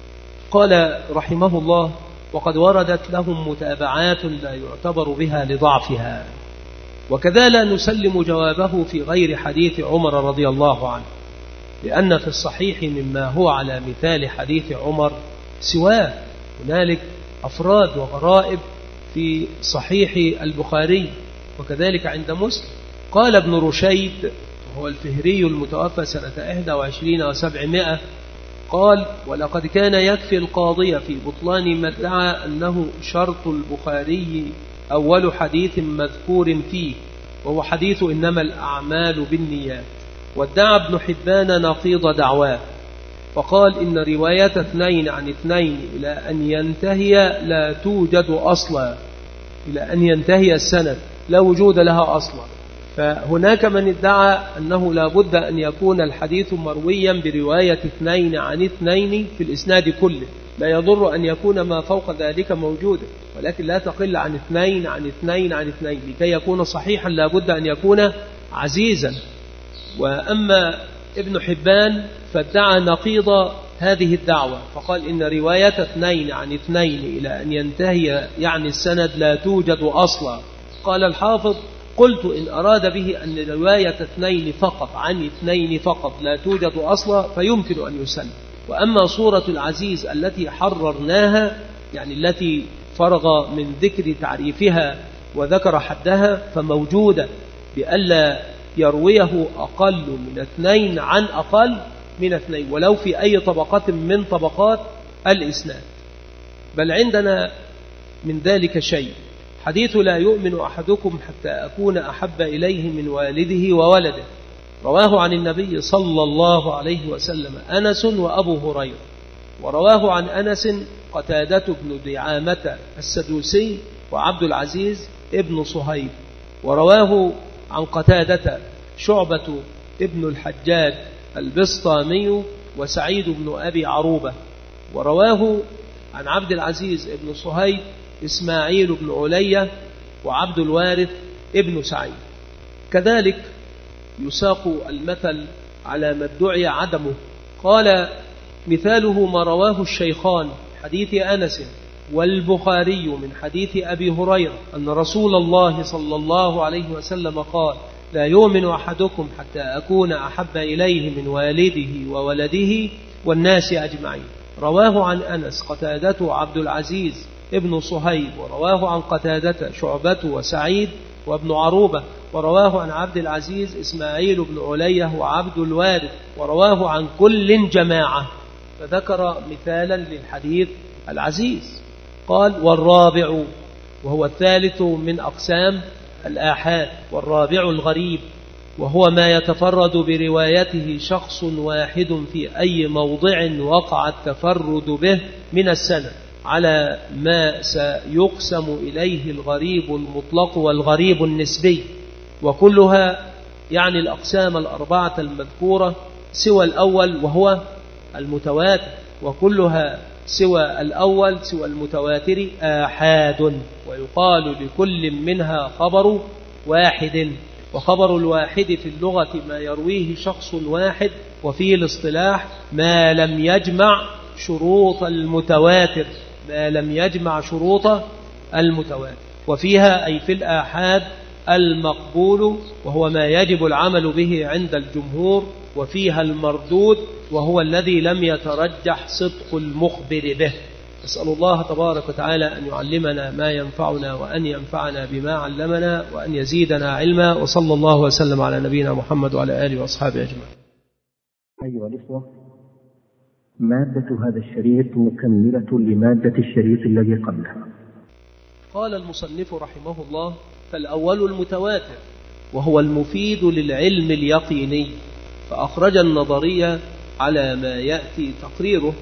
B: قال رحمه الله: وقد وردت لهم متابعات لا يعتبر بها لضعفها. وكذا لا نسلم جوابه في غير حديث عمر رضي الله عنه، لأن في الصحيح مما هو على مثال حديث عمر سواه. هنالك أفراد وغرائب في صحيح البخاري، وكذلك عند مسلم. قال ابن رشيد وهو الفهري المتوفى سنة إحدى وعشرين وسبعمائة قال: ولقد كان يكفي القاضي في بطلان ما ادعى أنه شرط البخاري أول حديث مذكور فيه، وهو حديث إنما الأعمال بالنيات. وادعى ابن حبان نقيض دعواه، فقال: إن رواية اثنين عن اثنين إلى أن ينتهي لا توجد أصلا، إلى أن ينتهي السند لا وجود لها أصلا. فهناك من ادعى أنه لا بد أن يكون الحديث مرويا برواية اثنين عن اثنين في الإسناد كله، لا يضر أن يكون ما فوق ذلك موجودا، ولكن لا تقل عن اثنين عن اثنين عن اثنين. لكي يكون صحيحا لا بد أن يكون عزيزا. وأما ابن حبان فادعى نقيض هذه الدعوة، فقال: إن رواية اثنين عن اثنين إلى أن ينتهي يعني السند لا توجد أصلا. قال الحافظ: قلت إن أراد به أن رواية اثنين فقط عن اثنين فقط لا توجد أصلا فيمكن أن يسلم. وأما صورة العزيز التي حررناها، يعني التي فرغ من ذكر تعريفها وذكر حدها، فموجودة بألا يرويه أقل من اثنين عن أقل من اثنين، ولو في أي طبقة من طبقات الإسناد. بل عندنا من ذلك شيء، حديث لا يؤمن أحدكم حتى أكون أحب إليه من والده وولده، رواه عن النبي صلى الله عليه وسلم أنس وأبو هريرة. ورواه عن أنس قتادة بن دعامة السدوسي وعبد العزيز ابن صهيب. ورواه عن قتادة شعبة ابن الحجاج البسطامي وسعيد بن أبي عروبة. ورواه عن عبد العزيز ابن صهيب إسماعيل بن علية وعبد الوارث ابن سعيد. كذلك يساق المثل على ما ادعي عدمه. قال: مثاله ما رواه الشيخان حديث أنس والبخاري من حديث أبي هريرة أن رسول الله صلى الله عليه وسلم قال: لا يؤمن أحدكم حتى أكون أحب إليه من والده وولده والناس أجمعين. رواه عن أنس قتادة عبد العزيز ابن صهيب، ورواه عن قتادة شعبة وسعيد وابن عروبة، ورواه عن عبد العزيز إسماعيل بن علية وعبد الوارث، ورواه عن كل جماعة. فذكر مثالا للحديث العزيز. قال: والرابع، وهو الثالث من أقسام الآحاد، والرابع الغريب، وهو ما يتفرد بروايته شخص واحد في أي موضع وقع التفرد به من السنة، على ما سيقسم إليه الغريب المطلق والغريب النسبي. وكلها يعني الأقسام الأربعة المذكورة سوى الأول وهو المتواتر، وكلها سوى الأول سوى المتواتر آحاد. ويقال لكل منها خبر واحد. وخبر الواحد في اللغة ما يرويه شخص واحد، وفي الاصطلاح ما لم يجمع شروط المتواتر، ما لم يجمع شروط المتواتر. وفيها أي في الآحاد المقبول وهو ما يجب العمل به عند الجمهور، وفيها المردود وهو الذي لم يترجح صدق المخبر به. أسأل الله تبارك وتعالى أن يعلمنا ما ينفعنا وأن ينفعنا بما علمنا وأن يزيدنا علما. وصلى الله وسلم على نبينا محمد وعلى آله وأصحابه أجمعين.
A: أيها الإخوة، مادة هذا الشريط مكملة لمادة الشريط الذي قبله.
B: قال المصنف رحمه الله: فالأول المتواتر وهو المفيد للعلم اليقيني، فأخرج النظرية على ما يأتي تقريره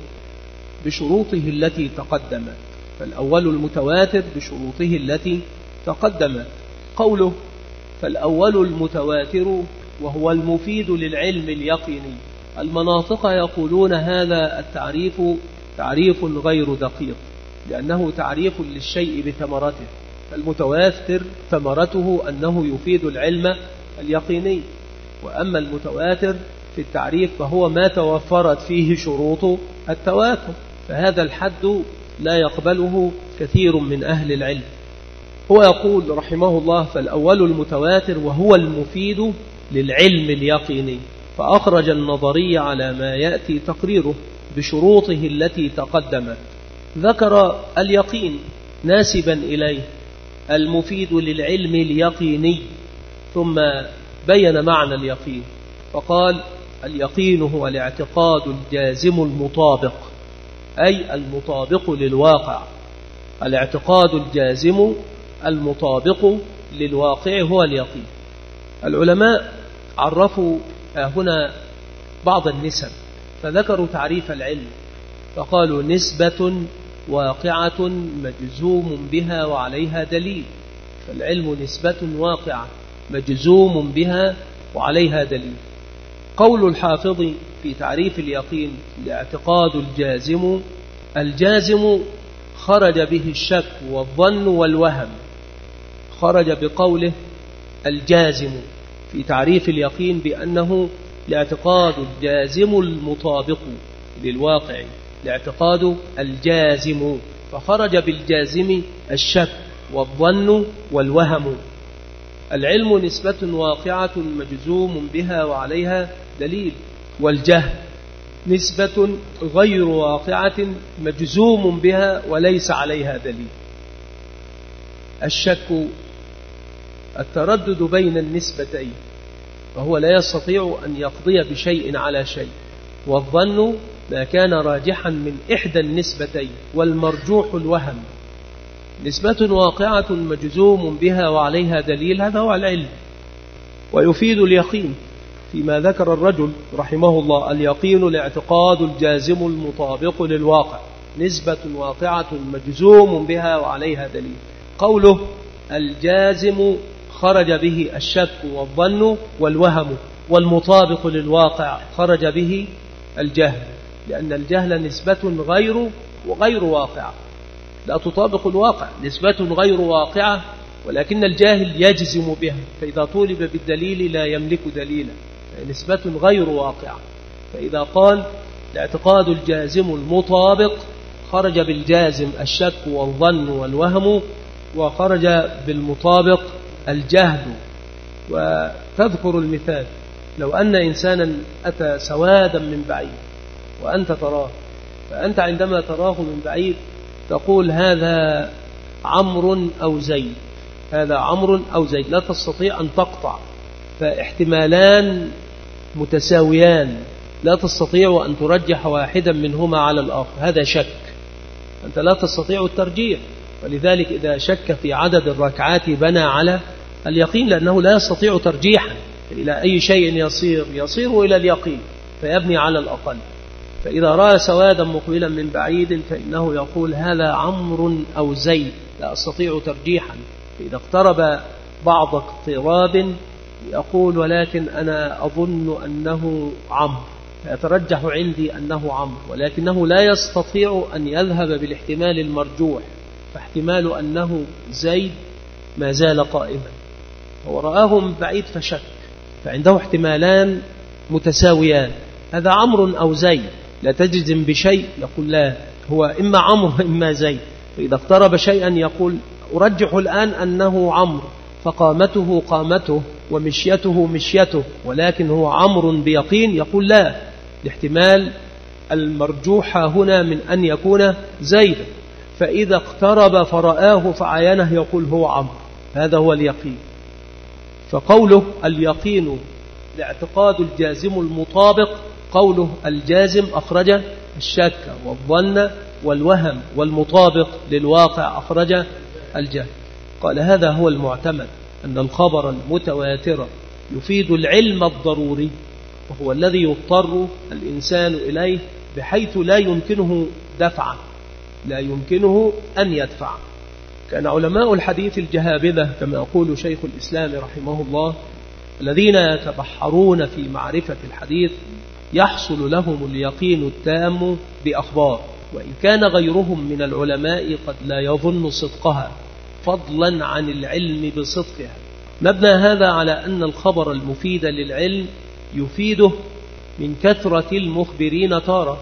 B: بشروطه التي تقدمت. فالأول المتواتر بشروطه التي تقدمت. قوله فالأول المتواتر وهو المفيد للعلم اليقيني، المناطق يقولون هذا التعريف تعريف غير دقيق، لأنه تعريف للشيء بثمرته. فالمتواتر ثمرته أنه يفيد العلم اليقيني، وأما المتواتر في التعريف فهو ما توفرت فيه شروط التواتر، فهذا الحد لا يقبله كثير من أهل العلم. هو يقول رحمه الله: فالأول المتواتر وهو المفيد للعلم اليقيني، فأخرج النظرية على ما يأتي تقريره بشروطه التي تقدمت. ذكر اليقين ناسبا إليه المفيد للعلم اليقيني، ثم بين معنى اليقين فقال: اليقين هو الاعتقاد الجازم المطابق، أي المطابق للواقع. الاعتقاد الجازم المطابق للواقع هو اليقين. العلماء عرفوا هنا بعض النسب، فذكروا تعريف العلم فقالوا: نسبة واقعة مجزوم بها وعليها دليل. فالعلم نسبة واقعة مجزوم بها وعليها دليل. قول الحافظ في تعريف اليقين: الاعتقاد الجازم، الجازم خرج به الشك والظن والوهم. خرج بقوله الجازم في تعريف اليقين بأنه الاعتقاد الجازم المطابق للواقع، الاعتقاد الجازم، فخرج بالجازم الشك والظن والوهم. العلم نسبة واقعة مجزوم بها وعليها دليل، والجهل نسبة غير واقعة مجزوم بها وليس عليها دليل. الشك التردد بين النسبتين، فهو لا يستطيع أن يقضي بشيء على شيء. والظن ما كان راجحا من إحدى النسبتين، والمرجوح الوهم. نسبة واقعة مجزوم بها وعليها دليل، هذا هو العلم. ويفيد اليقين فيما ذكر الرجل رحمه الله: اليقين الاعتقاد الجازم المطابق للواقع، نسبة واقعة مجزوم بها وعليها دليل. قوله الجازم خرج به الشك والظن والوهم، والمطابق للواقع خرج به الجهل، لأن الجهل نسبة غير وغير واقعة، لا تطابق الواقع، نسبة غير واقعة، ولكن الجاهل يجزم بها، فإذا طولب بالدليل لا يملك دليلا، نسبة غير واقعة. فإذا قال الاعتقاد الجازم المطابق خرج بالجازم الشك والظن والوهم، وخرج بالمطابق الجهل. وتذكر المثال: لو أن إنسانا أتى سوادا من بعيد وأنت تراه، فأنت عندما تراه من بعيد تقول هذا عمرو أو زيد، هذا عمرو أو زيد، لا تستطيع أن تقطع، فاحتمالان متساويان، لا تستطيع أن ترجح واحدا منهما على الآخر، هذا شك، أنت لا تستطيع الترجيح. ولذلك إذا شك في عدد الركعات بنى على اليقين، لأنه لا يستطيع ترجيحا، إلى أي شيء يصير يصير إلى اليقين، فيبني على الأقل. فإذا رأى سوادا مقبلا من بعيد فإنه يقول هذا عمرو أو زيد، لا أستطيع ترجيحا. فإذا اقترب بعض اقتراب يقول ولكن أنا أظن أنه عمرو، فيترجح عندي أنه عمرو، ولكنه لا يستطيع أن يذهب بالاحتمال المرجوح، فاحتمال أنه زيد ما زال قائما. هو رآه من بعيد فشك، فعنده احتمالان متساويان، هذا عمرو أو زيد، لا تجزم بشيء، يقول لا هو إما عمرو إما زيد، فإذا اقترب شيئا يقول أرجح الآن أنه عمرو، فقامته قامته ومشيته مشيته، ولكن هو عمرو بيقين، يقول لا، الاحتمال المرجوح هنا من أن يكون زيد. فإذا اقترب فرآه فعينه يقول هو عمرو، هذا هو اليقين. فقوله اليقين الاعتقاد الجازم المطابق، قوله الجازم أخرج الشك والظن والوهم، والمطابق للواقع أخرج الجهل. قال هذا هو المعتمد، أن الخبر المتواتر يفيد العلم الضروري، وهو الذي يضطر الإنسان إليه بحيث لا يمكنه دفعه، لا يمكنه أن يدفع. كان علماء الحديث الجهابذة كما يقول شيخ الإسلام رحمه الله، الذين يتبحرون في معرفة الحديث يحصل لهم اليقين التام بأخبار، وإن كان غيرهم من العلماء قد لا يظن صدقها، فضلا عن العلم بصدقها. مبنى هذا على أن الخبر المفيد للعلم يفيده من كثرة المخبرين تارة،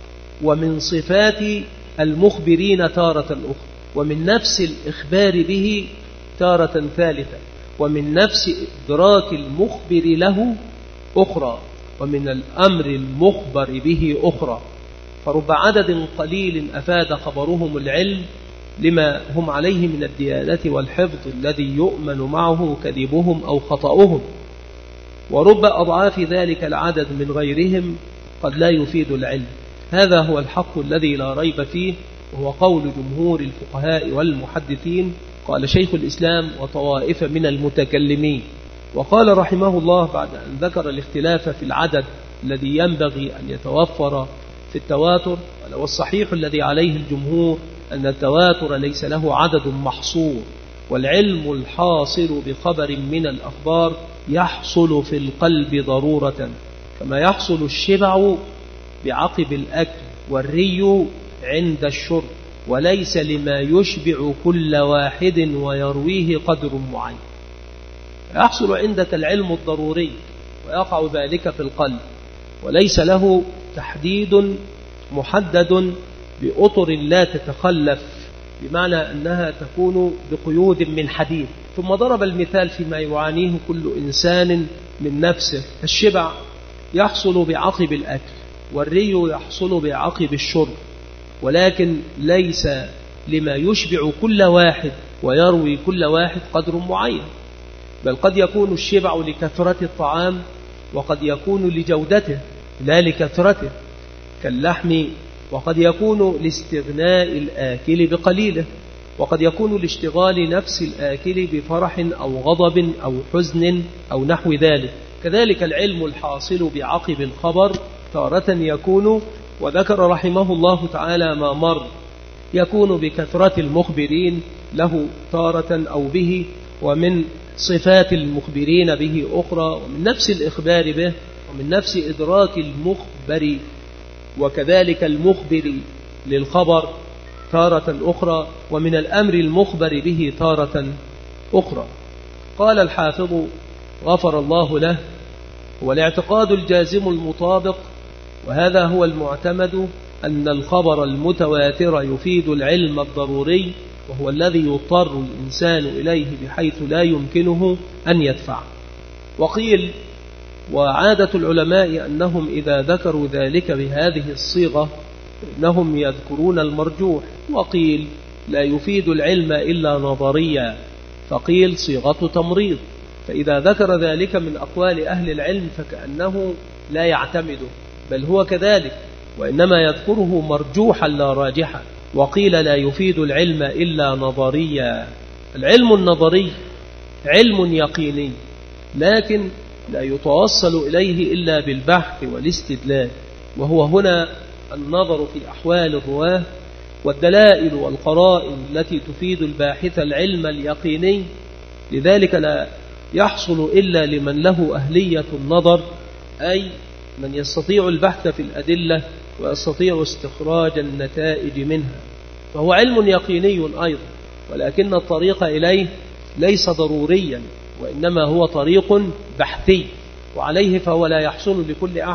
B: ومن صفات المخبرين تارة أخرى، ومن نفس الإخبار به تارة ثالثة، ومن نفس إدراك المخبر له أخرى، ومن الأمر المخبر به أخرى. فرب عدد قليل أفاد خبرهم العلم لما هم عليه من الديانة والحفظ الذي يؤمن معه كذبهم أو خطأهم، ورب أضعاف ذلك العدد من غيرهم قد لا يفيد العلم. هذا هو الحق الذي لا ريب فيه، وهو قول جمهور الفقهاء والمحدثين. قال شيخ الإسلام وطوائف من المتكلمين. وقال رحمه الله بعد أن ذكر الاختلاف في العدد الذي ينبغي أن يتوفر في التواتر، والصحيح الذي عليه الجمهور أن التواتر ليس له عدد محصور، والعلم الحاصل بخبر من الأخبار يحصل في القلب ضرورة، كما يحصل الشبع بعقب الأكل والري عند الشرب، وليس لما يشبع كل واحد ويرويه قدر معين. يحصل عندك العلم الضروري ويقع ذلك في القلب، وليس له تحديد محدد بأطر لا تتخلف، بمعنى أنها تكون بقيود من حديد. ثم ضرب المثال فيما يعانيه كل إنسان من نفسه. الشبع يحصل بعقب الأكل، والري يحصل بعقب الشرب، ولكن ليس لما يشبع كل واحد ويروي كل واحد قدر معين، بل قد يكون الشبع لكثرة الطعام، وقد يكون لجودته لا لكثرته كاللحم، وقد يكون لاستغناء الآكل بقليله، وقد يكون لاشتغال نفس الآكل بفرح أو غضب أو حزن أو نحو ذلك. كذلك العلم الحاصل بعقب الخبر تارة يكون، وذكر رحمه الله تعالى ما مر، يكون بكثرة المخبرين له تارة أو به، ومن صفات المخبرين به أخرى، ومن نفس الإخبار به، ومن نفس إدراك المخبر وكذلك المخبر للخبر تارة أخرى، ومن الأمر المخبر به تارة أخرى. قال الحافظ غفر الله له: والاعتقاد الجازم المطابق، وهذا هو المعتمد، أن الخبر المتواتر يفيد العلم الضروري، وهو الذي يضطر الإنسان إليه بحيث لا يمكنه أن يدفع. وقيل وعادة العلماء أنهم إذا ذكروا ذلك بهذه الصيغة إنهم يذكرون المرجوح، وقيل لا يفيد العلم إلا نظريا، فقيل صيغة تمريض. فإذا ذكر ذلك من أقوال أهل العلم فكأنه لا يعتمده، بل هو كذلك، وإنما يذكره مرجوحا لا راجحا. وقيل لا يفيد العلم إلا نظريا. العلم النظري علم يقيني، لكن لا يتوصل إليه إلا بالبحث والاستدلال، وهو هنا النظر في أحوال الرواه والدلائل والقرائن التي تفيد الباحث العلم اليقيني. لذلك لا يحصل إلا لمن له أهلية النظر، أي من يستطيع البحث في الأدلة ويستطيع استخراج النتائج منها، فهو علم يقيني أيضا، ولكن الطريق إليه ليس ضروريا، وإنما هو طريق بحثي، وعليه فهو لا يحصل لكل أحد،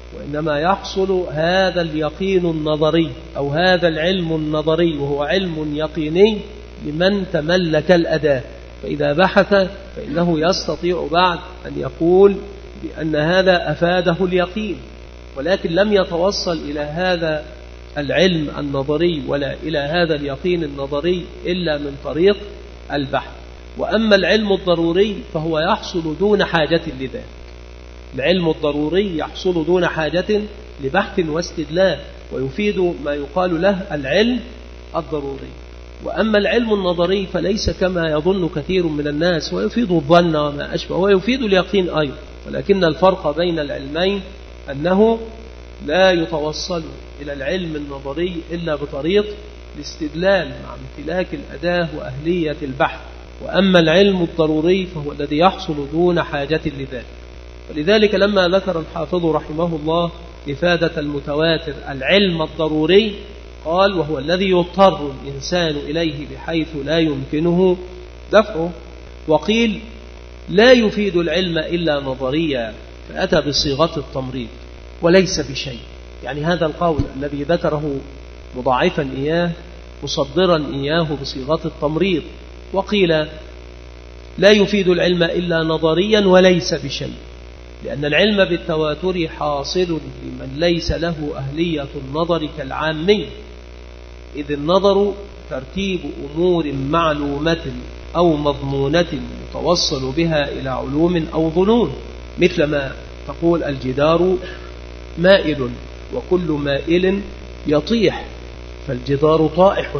B: وإنما يحصل هذا اليقين النظري أو هذا العلم النظري، وهو علم يقيني لمن تملك الأداة. فإذا بحث فإنه يستطيع بعد أن يقول بأن هذا أفاده اليقين، ولكن لم يتوصل إلى هذا العلم النظري ولا إلى هذا اليقين النظري إلا من طريق البحث. وأما العلم الضروري فهو يحصل دون حاجة لذلك. العلم الضروري يحصل دون حاجة لبحث واستدلال، ويفيد ما يقال له العلم الضروري. وأما العلم النظري فليس كما يظن كثير من الناس، ويفيد الظن وما أشبه، ويفيد اليقين أيضا، ولكن الفرق بين العلمين أنه لا يتوصل إلى العلم النظري إلا بطريق الاستدلال مع امتلاك الأداة وأهلية البحث. وأما العلم الضروري فهو الذي يحصل دون حاجة لذلك. ولذلك لما ذكر الحافظ رحمه الله إفادة المتواتر العلم الضروري قال وهو الذي يضطر الإنسان إليه بحيث لا يمكنه دفعه. وقيل لا يفيد العلم إلا نظريا، فأتى بصيغة التمريض وليس بشيء. يعني هذا القول الذي ذكره مضاعفا إياه مصدرا إياه بصيغة التمريض. وقيل لا يفيد العلم إلا نظريا وليس بشيء، لأن العلم بالتواتر حاصل لمن ليس له أهلية النظر كالعامي، إذ النظر ترتيب أمور معلومة أو مضمونة يتوصل بها إلى علوم أو ظنون، مثل ما تقول الجدار مائل وكل مائل يطيح، فالجدار طائح.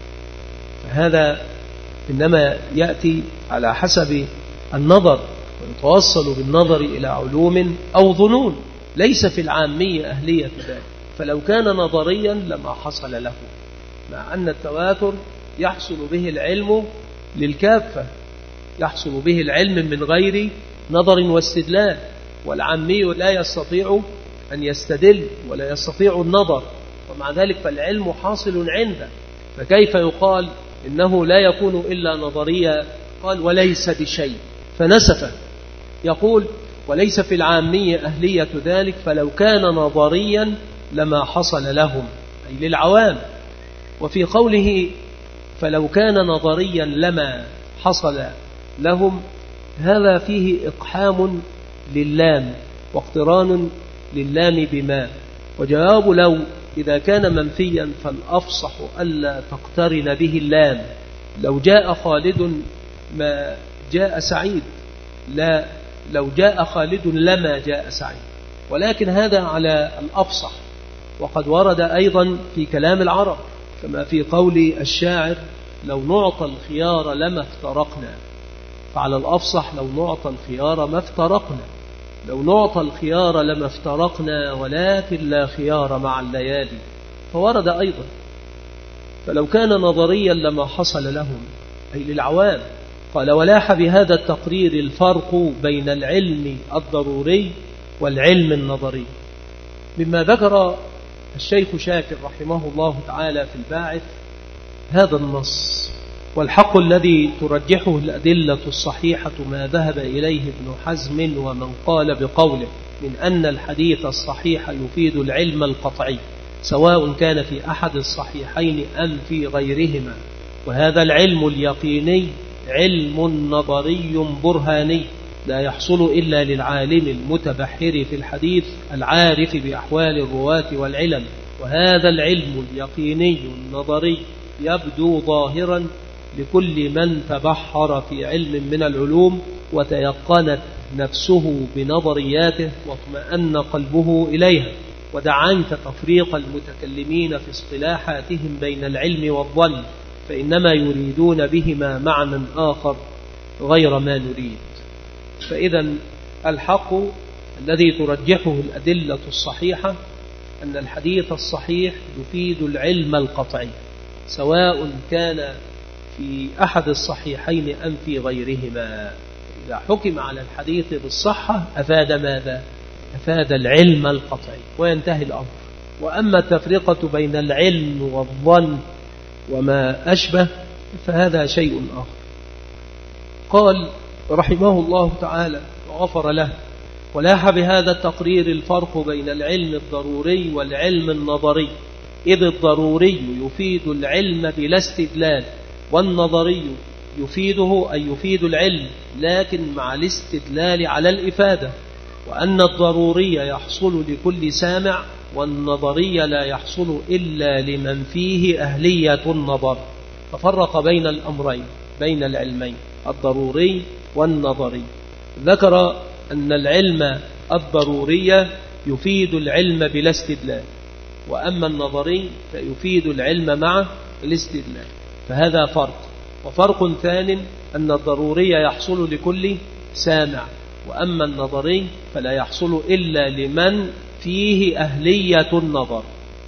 B: فهذا إنما يأتي على حسب النظر، ويتوصل بالنظر إلى علوم أو ظنون، ليس في العامية أهلية ذلك. فلو كان نظريا لما حصل له، مع أن التواتر يحصل به العلم للكافة، يحصل به العلم من غير نظر واستدلال، والعامي لا يستطيع أن يستدل ولا يستطيع النظر، ومع ذلك فالعلم حاصل عنده. فكيف يقال إنه لا يكون إلا نظريا؟ قال وليس بشيء، فنسف. يقول وليس في العامية أهلية ذلك، فلو كان نظريا لما حصل لهم، أي للعوام. وفي قوله فلو كان نظريا لما حصل لهم، هذا فيه إقحام للام واقتران للام بما. وجواب لو إذا كان منفيا فالأفصح ألا تقترن به اللام. لو جاء خالد ما جاء سعيد، لا لو جاء خالد لما جاء سعيد، ولكن هذا على الأفصح. وقد ورد أيضا في كلام العرب كما في قول الشاعر لو نعطى الخيار لما افترقنا، فعلى الأفصح لو نعطى الخيار ما افترقنا، لو نعطى الخيار لما افترقنا ولكن لا خيار مع الليالي. فورد أيضا فلو كان نظريا لما حصل لهم، أي للعوام. قال ولاح بهذا التقرير الفرق بين العلم الضروري والعلم النظري. مما ذكر الشيخ شاكر رحمه الله تعالى في الباعث هذا النص: والحق الذي ترجحه الأدلة الصحيحة ما ذهب إليه ابن حزم ومن قال بقوله من أن الحديث الصحيح يفيد العلم القطعي، سواء كان في أحد الصحيحين أم في غيرهما. وهذا العلم اليقيني علم نظري برهاني لا يحصل إلا للعالم المتبحر في الحديث العارف بأحوال الرواة والعلم. وهذا العلم اليقيني النظري يبدو ظاهرا لكل من تبحر في علم من العلوم وتيقنت نفسه بنظرياته واطمأن قلبه إليها، ودع عنك تفريق المتكلمين في اصطلاحاتهم بين العلم والظن، فإنما يريدون بهما معنى آخر غير ما نريد. فإذا الحق الذي ترجحه الأدلة الصحيحة أن الحديث الصحيح يفيد العلم القطعي، سواء كان في أحد الصحيحين أم في غيرهما. إذا حكم على الحديث بالصحة أفاد ماذا؟ أفاد العلم القطعي، وينتهي الأمر. وأما التفرقة بين العلم والظن وما أشبه فهذا شيء آخر. قال رحمه الله تعالى وغفر له: ولاح بهذا التقرير الفرق بين العلم الضروري والعلم النظري، إذ الضروري يفيد العلم بلا استدلال، والنظري يفيده أي يفيد العلم لكن مع الاستدلال على الإفادة، وأن الضروري يحصل لكل سامع والنظري لا يحصل إلا لمن فيه أهلية النظر. ففرق بين الأمرين، بين العلمين الضروري والنظري. ذكر أن العلم الضروري يفيد العلم بلا استدلال، وأما النظري فيفيد العلم مع الاستدلال، فهذا فرق. وفرق ثان أن الضروري يحصل لكل سامع، وأما النظري فلا يحصل إلا لمن فيه أهلية النظر.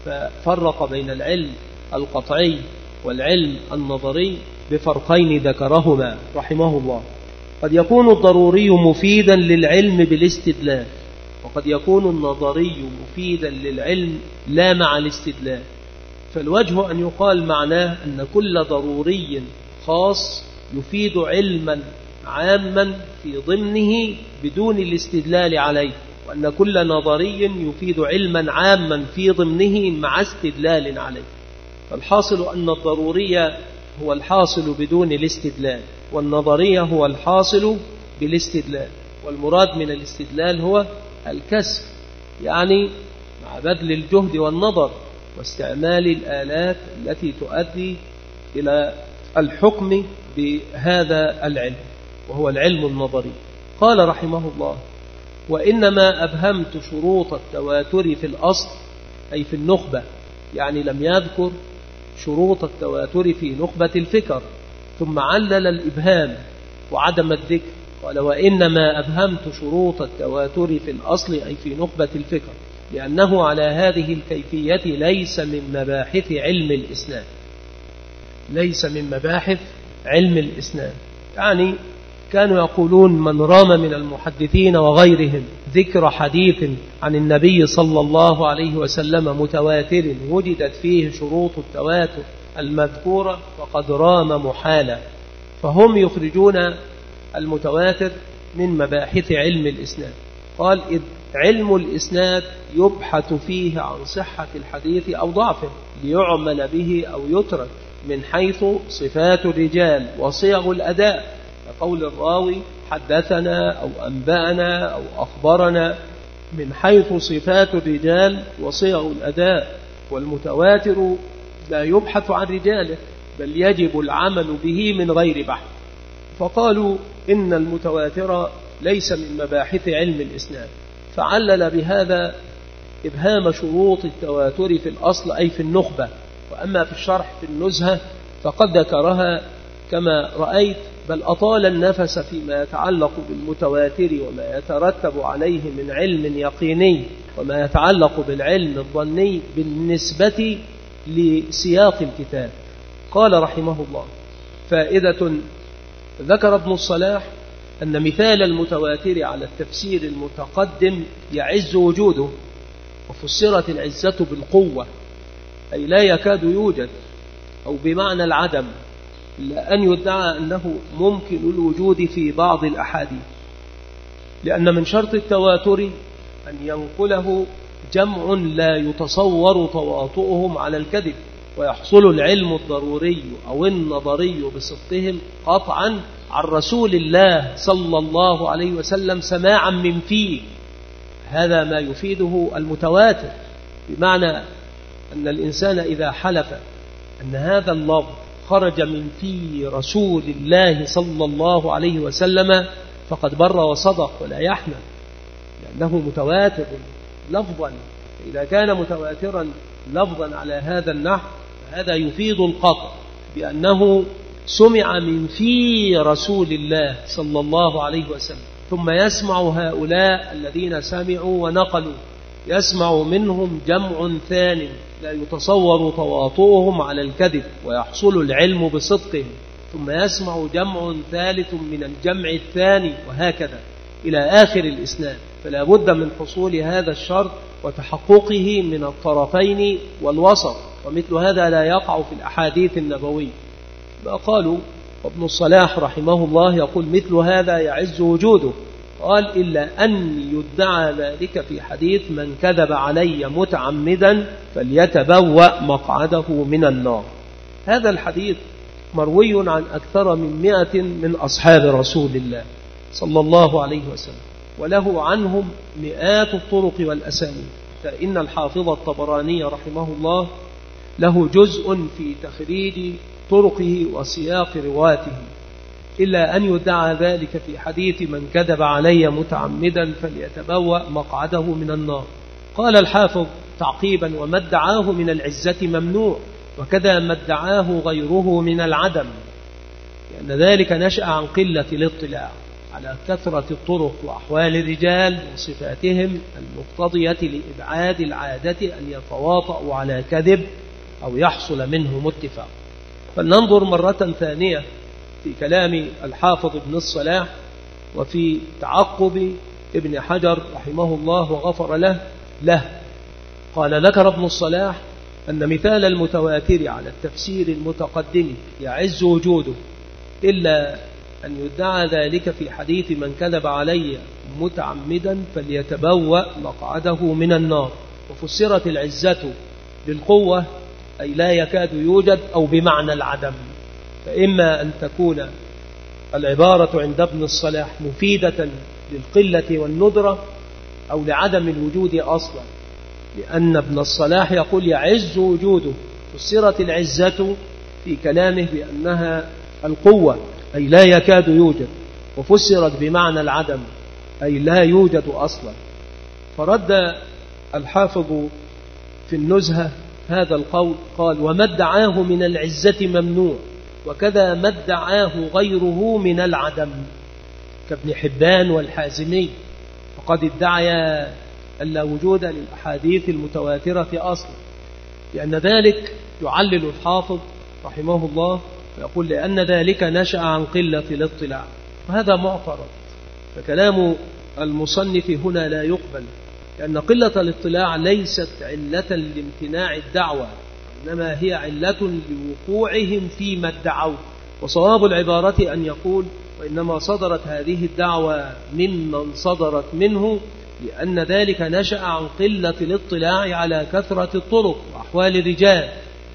B: ففرق بين العلم القطعي والعلم النظري بفرقين ذكرهما رحمه الله. قد يكون الضروري مفيدا للعلم بالاستدلال، وقد يكون النظري مفيدا للعلم لا مع الاستدلال. فالوجه أن يقال معناه أن كل ضروري خاص يفيد علما عاما في ضمنه بدون الاستدلال عليه، وأن كل نظري يفيد علما عاما في ضمنه مع استدلال عليه. فالحاصل أن الضروري هو الحاصل بدون الاستدلال، والنظري هو الحاصل بالاستدلال. والمراد من الاستدلال هو الكسب، يعني مع بذل الجهد والنظر واستعمال الآلات التي تؤدي إلى الحكم بهذا العلم، وهو العلم النظري. قال رحمه الله: وإنما أبهمت شروط التواتر في الأصل، أي في النخبة، يعني لم يذكر شروط التواتر في نخبة الفكر، ثم علل الإبهام وعدم الذكر. قال: وإنما أبهمت شروط التواتر في الأصل، أي في نخبة الفكر، لأنه على هذه الكيفية ليس من مباحث علم الإسناد، ليس من مباحث علم الإسناد. يعني كانوا يقولون من رام من المحدثين وغيرهم ذكر حديث عن النبي صلى الله عليه وسلم متواتر وجدت فيه شروط التواتر المذكورة فقد رام محالا. فهم يخرجون المتواتر من مباحث علم الإسناد. قال: إذ علم الإسناد يبحث فيه عن صحة الحديث أو ضعفه ليعمل به أو يترك، من حيث صفات الرجال وصيغ الأداء، كقول الراوي حدثنا أو أنبأنا أو أخبرنا، من حيث صفات الرجال وصيغ الأداء. والمتواتر لا يبحث عن رجاله، بل يجب العمل به من غير بحث. فقالوا إن المتواتر ليس من مباحث علم الإسناد، فعلل بهذا إبهام شروط التواتر في الأصل، أي في النخبة. وأما في الشرح في النزهة فقد ذكرها كما رأيت، بل أطال النفس فيما يتعلق بالمتواتر وما يترتب عليه من علم يقيني وما يتعلق بالعلم الظني بالنسبة لسياق الكتاب. قال رحمه الله: فائدة. ذكر ابن الصلاح أن مثال المتواتر على التفسير المتقدم يعز وجوده، وفسرت العزة بالقوة، أي لا يكاد يوجد، أو بمعنى العدم، إلا أن يدعى أنه ممكن الوجود في بعض الأحاديث، لأن من شرط التواتر أن ينقله جمع لا يتصور تواطؤهم على الكذب، ويحصل العلم الضروري أو النظري بصدقهم قطعا عن رسول الله صلى الله عليه وسلم سماعا من فيه. هذا ما يفيده المتواتر، بمعنى أن الإنسان إذا حلف أن هذا اللفظ خرج من في رسول الله صلى الله عليه وسلم فقد بر وصدق ولا يحنى، لأنه متواتر لفظا. إذا كان متواترا لفظا على هذا النحو فهذا يفيد القطع بأنه سمع من في رسول الله صلى الله عليه وسلم. ثم يسمع هؤلاء الذين سمعوا ونقلوا، يسمع منهم جمع ثاني لا يتصور تواطؤهم على الكذب، ويحصل العلم بصدقهم. ثم يسمع جمع ثالث من الجمع الثاني، وهكذا إلى آخر الإسناد. فلا بد من حصول هذا الشرط وتحققه من الطرفين والوسط، ومثل هذا لا يقع في الأحاديث النبوية. ما قالوا وابن الصلاح رحمه الله يقول: مثل هذا يعز وجوده، قال إلا أن يدعى ذلك في حديث من كذب علي متعمدا فليتبوأ مقعده من النار. هذا الحديث مروي عن أكثر من مئة من أصحاب رسول الله صلى الله عليه وسلم، وله عنهم مئات الطرق والأسانيد. فإن الحافظ الطبراني رحمه الله له جزء في تخريج طرقه وسياق رواته، إلا أن يدعى ذلك في حديث من كذب علي متعمدا فليتبوأ مقعده من النار. قال الحافظ تعقيبا: وما ادعاه من العزة ممنوع، وكذا ما ادعاه غيره من العدم، لأن ذلك نشأ عن قلة الاطلاع على كثرة الطرق وأحوال الرجال وصفاتهم المقتضية لإبعاد العادة أن يتواطؤوا على كذب أو يحصل منهم اتفاق. فلننظر مرة ثانية في كلام الحافظ ابن الصلاح وفي تعقب ابن حجر رحمه الله وغفر له له قال: ذكر ابن الصلاح أن مثال المتواتر على التفسير المتقدم يعز وجوده، إلا أن يدعى ذلك في حديث من كذب علي متعمدا فليتبوأ مقعده من النار. وفسرت العزة بالقوة أي لا يكاد يوجد، أو بمعنى العدم. فإما أن تكون العبارة عند ابن الصلاح مفيدة للقلة والندرة أو لعدم الوجود أصلا، لأن ابن الصلاح يقول يعز وجوده. فسرت العزة في كلامه بأنها القوة أي لا يكاد يوجد، وفسرت بمعنى العدم أي لا يوجد أصلا. فرد الحافظ في النزهة هذا القول، قال: وما ادعاه من العزة ممنوع، وكذا ما ادعاه غيره من العدم، كابن حبان والحازمي، فقد ادعيا ألا وجود للأحاديث المتواترة أصلا، لأن ذلك يعلل الحافظ رحمه الله ويقول: لأن ذلك نشأ عن قلة الاطلاع. وهذا معترض، فكلام المصنف هنا لا يقبل، لأن قلة الاطلاع ليست علة لامتناع الدعوة، إنما هي علة لوقوعهم فيما ادعوا. وصواب العبارة أن يقول: وإنما صدرت هذه الدعوة ممن صدرت منه، لأن ذلك نشأ عن قلة الاطلاع على كثرة الطرق وأحوال الرجال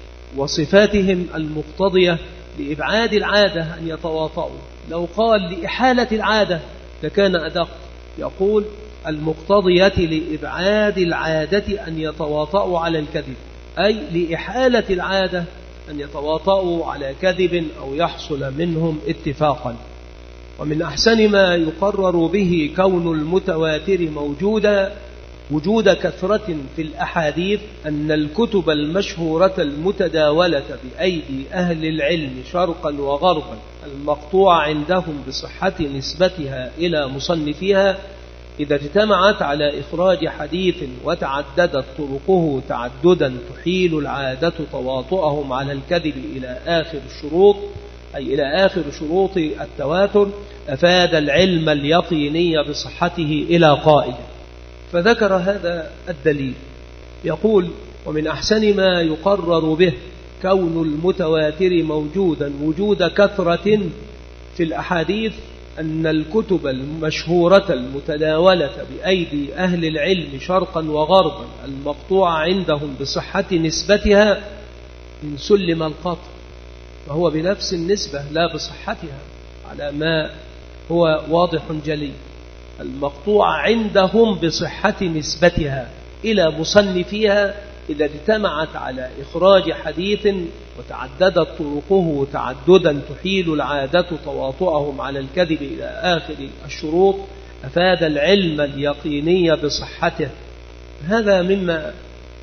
B: وصفاتهم المقتضية لإبعاد العادة أن يتواطؤوا. لو قال لإحالة العادة لكان أدق، يقول المقتضية لإبعاد العادة أن يتواطؤوا على الكذب، أي لإحالة العادة أن يتواطؤوا على كذب أو يحصل منهم اتفاقا. ومن أحسن ما يقرر به كون المتواتر موجودا وجود كثرة في الأحاديث أن الكتب المشهورة المتداولة بأيدي أهل العلم شرقا وغربا المقطوع عندهم بصحة نسبتها إلى مصنفيها، إذا اجتمعت على إخراج حديث وتعددت طرقه تعددا تحيل العادة تواطؤهم على الكذب إلى آخر الشروط، أي إلى آخر شروط التواتر، أفاد العلم اليقيني بصحته إلى قائل. فذكر هذا الدليل، يقول: ومن أحسن ما يقرر به كون المتواتر موجودا وجود كثرة في الأحاديث أن الكتب المشهورة المتداولة بأيدي أهل العلم شرقا وغربا المقطوع عندهم بصحة نسبتها إن سلم القطع، فهو بنفس النسبة لا بصحتها، على ما هو واضح جلي، المقطوع عندهم بصحة نسبتها إلى مصنفيها إذا اجتمعت على إخراج حديث وتعددت طرقه تعددا تحيل العادة تواطؤهم على الكذب إلى آخر الشروط، أفاد العلم اليقيني بصحته. هذا مما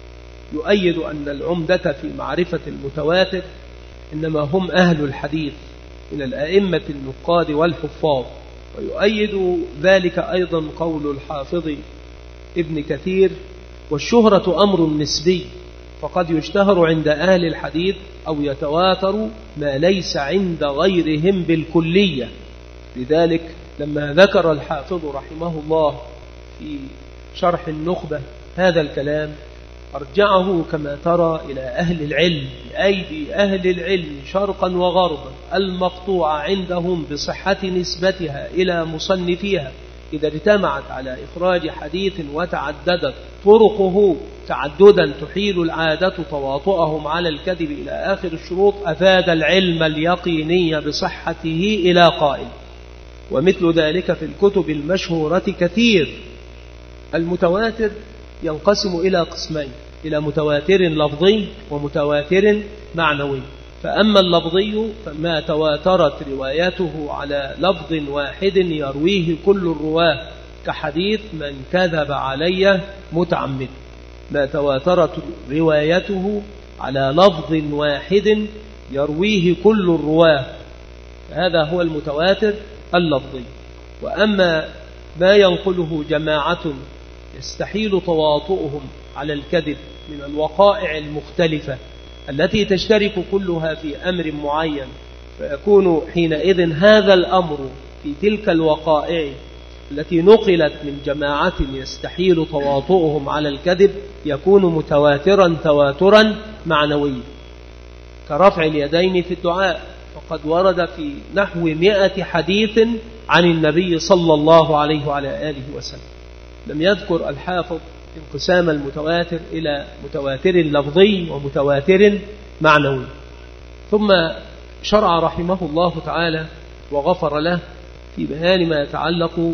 B: يؤيد أن العمدة في معرفة المتواتر إنما هم أهل الحديث من الأئمة النقاد والحفاظ. ويؤيد ذلك أيضا قول الحافظ ابن كثير: والشهرة أمر نسبي، فقد يشتهر عند أهل الحديث أو يتواتر ما ليس عند غيرهم بالكلية. لذلك لما ذكر الحافظ رحمه الله في شرح النخبة هذا الكلام أرجعه كما ترى إلى أهل العلم، بأيدي أهل العلم شرقا وغربا المقطوع عندهم بصحة نسبتها إلى مصنفيها إذا اجتمعت على إخراج حديث وتعددت طرقه تعددا تحيل العادة تواطؤهم على الكذب إلى آخر الشروط أفاد العلم اليقيني بصحته إلى قائل. ومثل ذلك في الكتب المشهورة كثير. المتواتر ينقسم إلى قسمين، إلى متواتر لفظي ومتواتر معنوي. فأما اللفظي فما تواترت روايته على لفظ واحد يرويه كل الرواه كحديث من كذب علي متعمد، ما تواترت روايته على لفظ واحد يرويه كل الرواه، هذا هو المتواتر اللفظي. وأما ما ينقله جماعة يستحيل تواطؤهم على الكذب من الوقائع المختلفة التي تشترك كلها في أمر معين، فيكون حينئذ هذا الأمر في تلك الوقائع التي نقلت من جماعة يستحيل تواطؤهم على الكذب يكون متواترا تواترا معنويا، كرفع اليدين في الدعاء، فقد ورد في نحو مئة حديث عن النبي صلى الله عليه وعلى آله وسلم. لم يذكر الحافظ انقسام المتواتر إلى متواتر لفظي ومتواتر معنوي. ثم شرع رحمه الله تعالى وغفر له في بيان ما يتعلق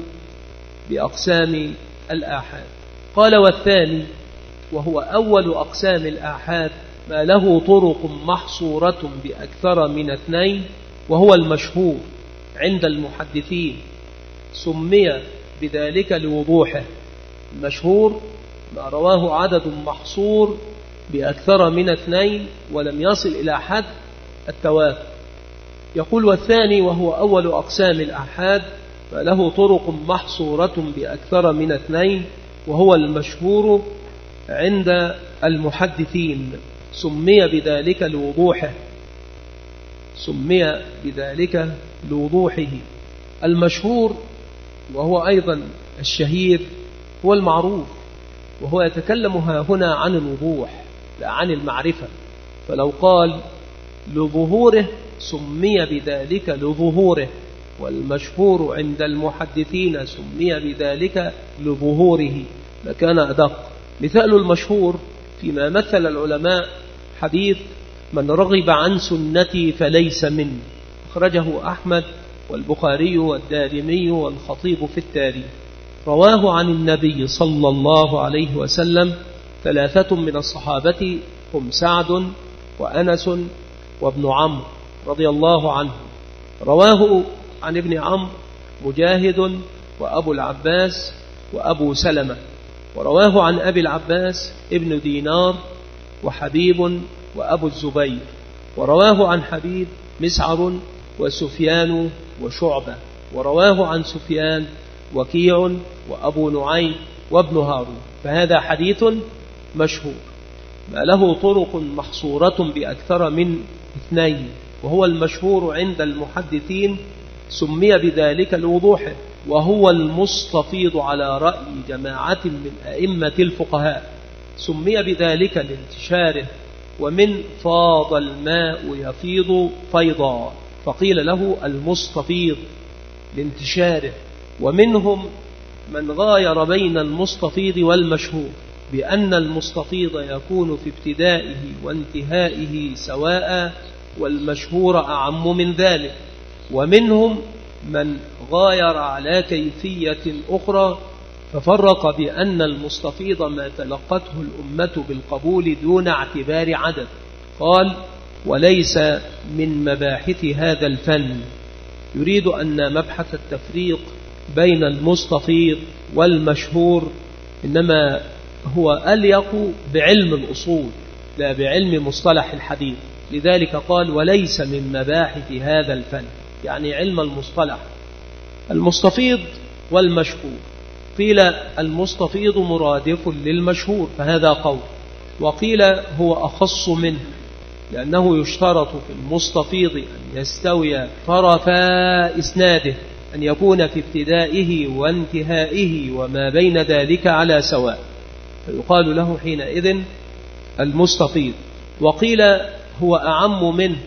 B: بأقسام الآحاد. قال: والثاني وهو أول أقسام الآحاد ما له طرق محصورة بأكثر من اثنين، وهو المشهور عند المحدثين، سمي بذلك لوضوحه. المشهور ما رواه عدد محصور بأكثر من اثنين ولم يصل إلى حد التواتر. يقول: والثاني وهو أول أقسام الآحاد ما له طرق محصورة بأكثر من اثنين، وهو المشهور عند المحدثين، سمي بذلك لوضوحه سمي بذلك لوضوحه. المشهور وهو أيضا الشهير هو المعروف، وهو يتكلم هنا عن الوضوح لا عن المعرفة. فلو قال لظهوره سمي بذلك لظهوره، والمشهور عند المحدثين سمي بذلك لظهوره لكان أدق. مثال المشهور فيما مثل العلماء حديث من رغب عن سنتي فليس مني، أخرجه أحمد والبخاري والدارمي والخطيب في التاريخ. رواه عن النبي صلى الله عليه وسلم ثلاثة من الصحابة هم سعد وأنس وابن عمرو رضي الله عنه. رواه عن ابن عمرو مجاهد وأبو العباس وأبو سلمة، ورواه عن أبي العباس ابن دينار وحبيب وأبو الزبير، ورواه عن حبيب مسعر وسفيان وشعبة، ورواه عن سفيان وكيع وأبو نعيم وابن هارون. فهذا حديث مشهور ما له طرق محصورة بأكثر من اثنين، وهو المشهور عند المحدثين، سمي بذلك لوضوحه، وهو المستفيض على رأي جماعة من أئمة الفقهاء، سمي بذلك لانتشاره، ومن فاض الماء يفيض فيضا فقيل له المستفيض لانتشاره. ومنهم من غاير بين المستفيض والمشهور بأن المستفيض يكون في ابتدائه وانتهائه سواء، والمشهور أعم من ذلك. ومنهم من غاير على كيفية أخرى ففرق بأن المستفيض ما تلقته الأمة بالقبول دون اعتبار عدد. قال: وليس من مباحث هذا الفن. يريد أن مبحث التفريق بين المستفيض والمشهور إنما هو أليق بعلم الأصول لا بعلم مصطلح الحديث. لذلك قال: وليس من مباحث هذا الفن، يعني علم المصطلح. المستفيض والمشهور، قيل المستفيض مرادف للمشهور فهذا قول، وقيل هو أخص منه لأنه يشترط في المستفيض أن يستوي طرفا إسناده، أن يكون في ابتدائه وانتهائه وما بين ذلك على سواء، فيقال له حينئذ المستفيض. وقيل هو أعم منه،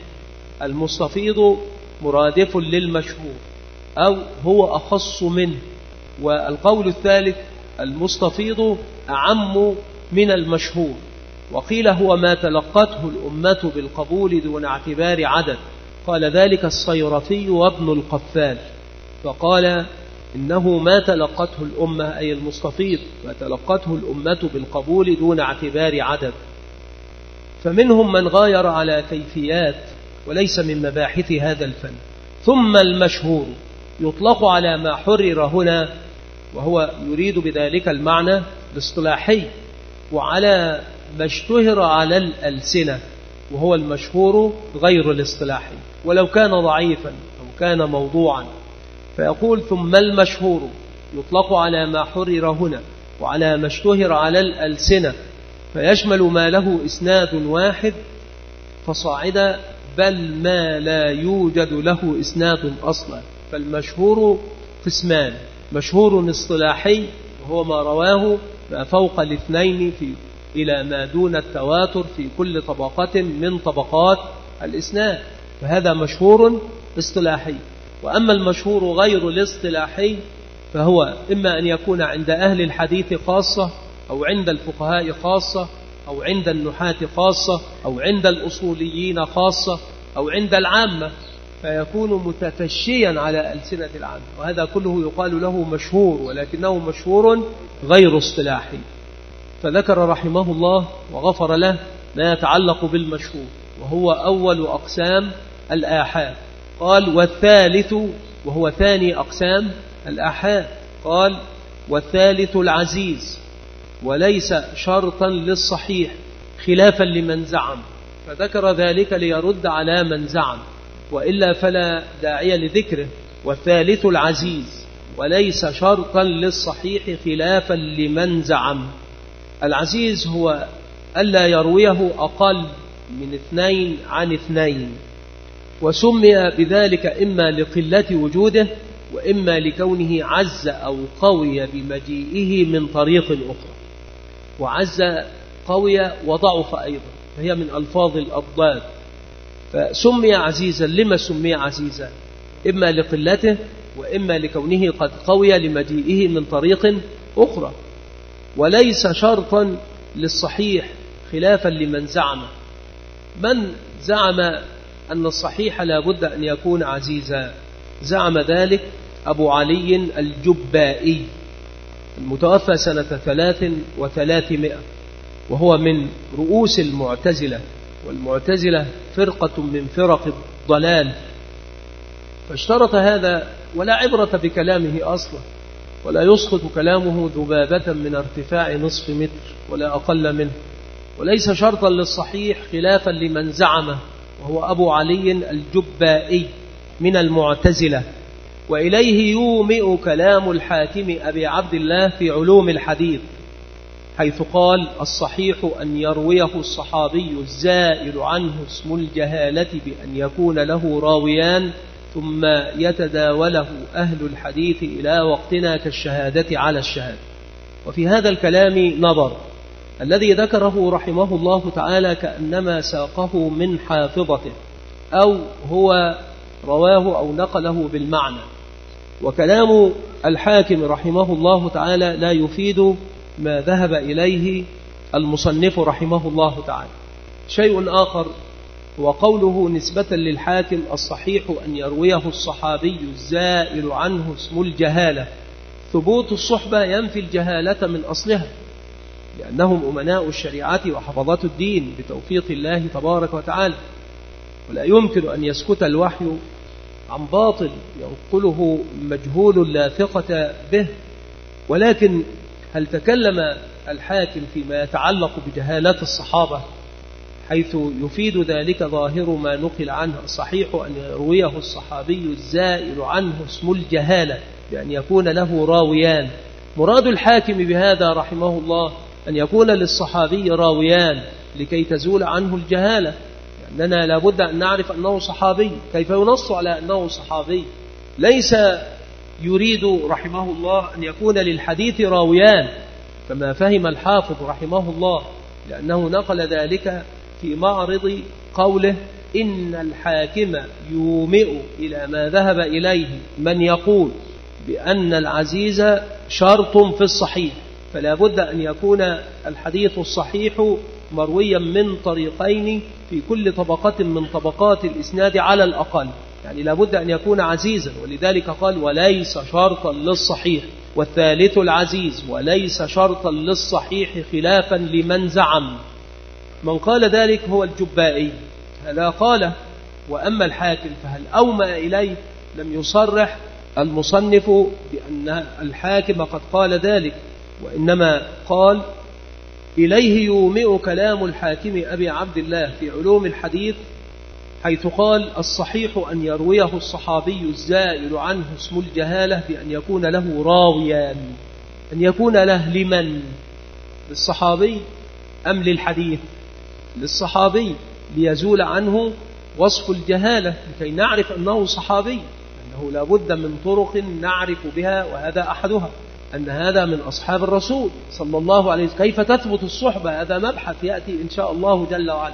B: المستفيض مرادف للمشهور، أو هو أخص منه والقول الثالث المستفيض أعم من المشهور، وقيل هو ما تلقته الأمة بالقبول دون اعتبار عدد. قال ذلك الصيرفي وابن القفال، فقال إنه ما تلقته الأمة أي المستفيض ما تلقته الأمة بالقبول دون اعتبار عدد. فمنهم من غاير على كيفيات وليس من مباحث هذا الفن. ثم المشهور يطلق على ما حرر هنا، وهو يريد بذلك المعنى الاصطلاحي، وعلى ما اشتهر على الألسنة، وهو المشهور غير الاصطلاحي ولو كان ضعيفا أو كان موضوعا. فيقول ثم المشهور يطلق على ما حرر هنا وعلى ما اشتهر على الألسنة، فيشمل ما له إسناد واحد فصاعدا، بل ما لا يوجد له إسناد أصلا. فالمشهور قسمان: مشهور اصطلاحي وهو ما رواه ما فوق الاثنين في إلى ما دون التواتر في كل طبقة من طبقات الإسناد، فهذا مشهور اصطلاحي. وأما المشهور غير الاصطلاحي فهو إما أن يكون عند أهل الحديث خاصة، أو عند الفقهاء خاصة، أو عند النحاة خاصة، أو عند الأصوليين خاصة، أو عند العامة، فيكون متفشيا على ألسنة العامة، وهذا كله يقال له مشهور، ولكنه مشهور غير اصطلاحي. فذكر رحمه الله وغفر له ما يتعلق بالمشهور، وهو أول أقسام الآحاد. قال والثالث، وهو ثاني أقسام الآحاد، قال والثالث العزيز، وليس شرطا للصحيح خلافا لمن زعم. فذكر ذلك ليرد على من زعم، وإلا فلا داعي لذكره. والثالث العزيز وليس شرطا للصحيح خلافا لمن زعم. العزيز هو ألا يرويه أقل من اثنين عن اثنين، وسمي بذلك إما لقلة وجوده، وإما لكونه عز أو قوي بمجيئه من طريق أخرى. وعز قوي وضعف أيضا، فهي من ألفاظ الأضداد. فسمي عزيزا. لما سمي عزيزا؟ إما لقلته، وإما لكونه قد قوي لمجيئه من طريق أخرى. وليس شرطا للصحيح خلافا لمن زعم. من زعم أن الصحيح لا بد أن يكون عزيزا؟ زعم ذلك أبو علي الجبائي المتوفى سنة ثلاث وثلاثمائة، وهو من رؤوس المعتزلة، والمعتزلة فرقة من فرق الضلال. فاشترط هذا، ولا عبرة بكلامه أصلا، ولا يسقط كلامه ذبابة من ارتفاع نصف متر ولا أقل منه، وليس شرطا للصحيح خلافا لمن زعمه، وهو أبو علي الجبائي من المعتزلة. وإليه يومئ كلام الحاكم أبي عبد الله في علوم الحديث، حيث قال الصحيح أن يرويه الصحابي الزائل عنه اسم الجهالة بأن يكون له راويان، ثم يتداوله أهل الحديث إلى وقتنا كالشهادة على الشهادة. وفي هذا الكلام نظر. الذي ذكره رحمه الله تعالى كأنما ساقه من حافظته، أو هو رواه أو نقله بالمعنى. وكلام الحاكم رحمه الله تعالى لا يفيد ما ذهب إليه المصنف رحمه الله تعالى. شيء آخر هو قوله نسبة للحاكم الصحيح أن يرويه الصحابي الزائل عنه اسم الجهالة. ثبوت الصحبة ينفي الجهالة من أصلها، لأنهم أمناء الشريعة وحفظات الدين بتوفيق الله تبارك وتعالى، ولا يمكن أن يسكت الوحي عن باطل ينقله مجهول لا ثقة به. ولكن هل تكلم الحاكم فيما يتعلق بجهالات الصحابة حيث يفيد ذلك ظاهر ما نقل عنه الصحيح أن يرويه الصحابي الزائل عنه اسم الجهالة بأن يكون له راويان؟ مراد الحاكم بهذا رحمه الله أن يكون للصحابي راويان لكي تزول عنه الجهالة، لأننا لابد أن نعرف أنه صحابي. كيف ينص على أنه صحابي؟ ليس يريد رحمه الله أن يكون للحديث راويان كما فهم الحافظ رحمه الله، لأنه نقل ذلك في معرض قوله إن الحاكم يومئ إلى ما ذهب إليه من يقول بأن العزيز شرط في الصحيح، فلا بد أن يكون الحديث الصحيح مرويا من طريقين في كل طبقة من طبقات الإسناد على الأقل، يعني لا بد أن يكون عزيزا، ولذلك قال وليس شرطا للصحيح. والثالث العزيز وليس شرطا للصحيح خلافا لمن زعم. من قال ذلك هو الجبائي، هذا قال. وأما الحاكم فهل أومأ إليه؟ لم يصرح المصنف بأن الحاكم قد قال ذلك، وإنما قال إليه يومئ كلام الحاكم أبي عبد الله في علوم الحديث، حيث قال الصحيح أن يرويه الصحابي الزائل عنه اسم الجهالة بأن يكون له راويان. أن يكون له لمن؟ للصحابي أم للحديث؟ للصحابي، ليزول عنه وصف الجهالة لكي نعرف أنه صحابي، أنه لا بد من طرق نعرف بها، وهذا أحدها أن هذا من أصحاب الرسول صلى الله عليه وسلم. كيف تثبت الصحبة؟ هذا مبحث يأتي إن شاء الله جل وعلا.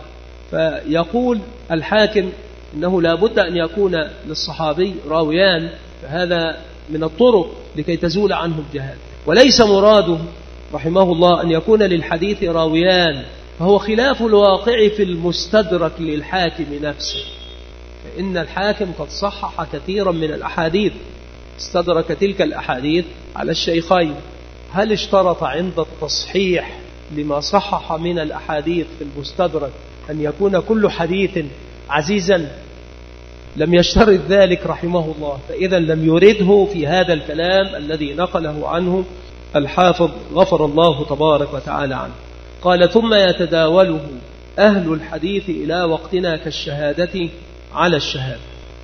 B: فيقول الحاكم إنه لا بد أن يكون للصحابي راويان، فهذا من الطرق لكي تزول عنه الجهال. وليس مراده رحمه الله أن يكون للحديث راويان، فهو خلاف الواقع في المستدرك للحاكم نفسه، فإن الحاكم قد صحح كثيرا من الأحاديث، استدرك تلك الأحاديث على الشيخين. هل اشترط عند التصحيح لما صحح من الأحاديث في المستدرك أن يكون كل حديث عزيزا؟ لم يشترط ذلك رحمه الله، فإذا لم يرده في هذا الكلام الذي نقله عنه الحافظ غفر الله تبارك وتعالى عنه. قال ثم يتداوله أهل الحديث إلى وقتنا كالشهادة على الشهادة.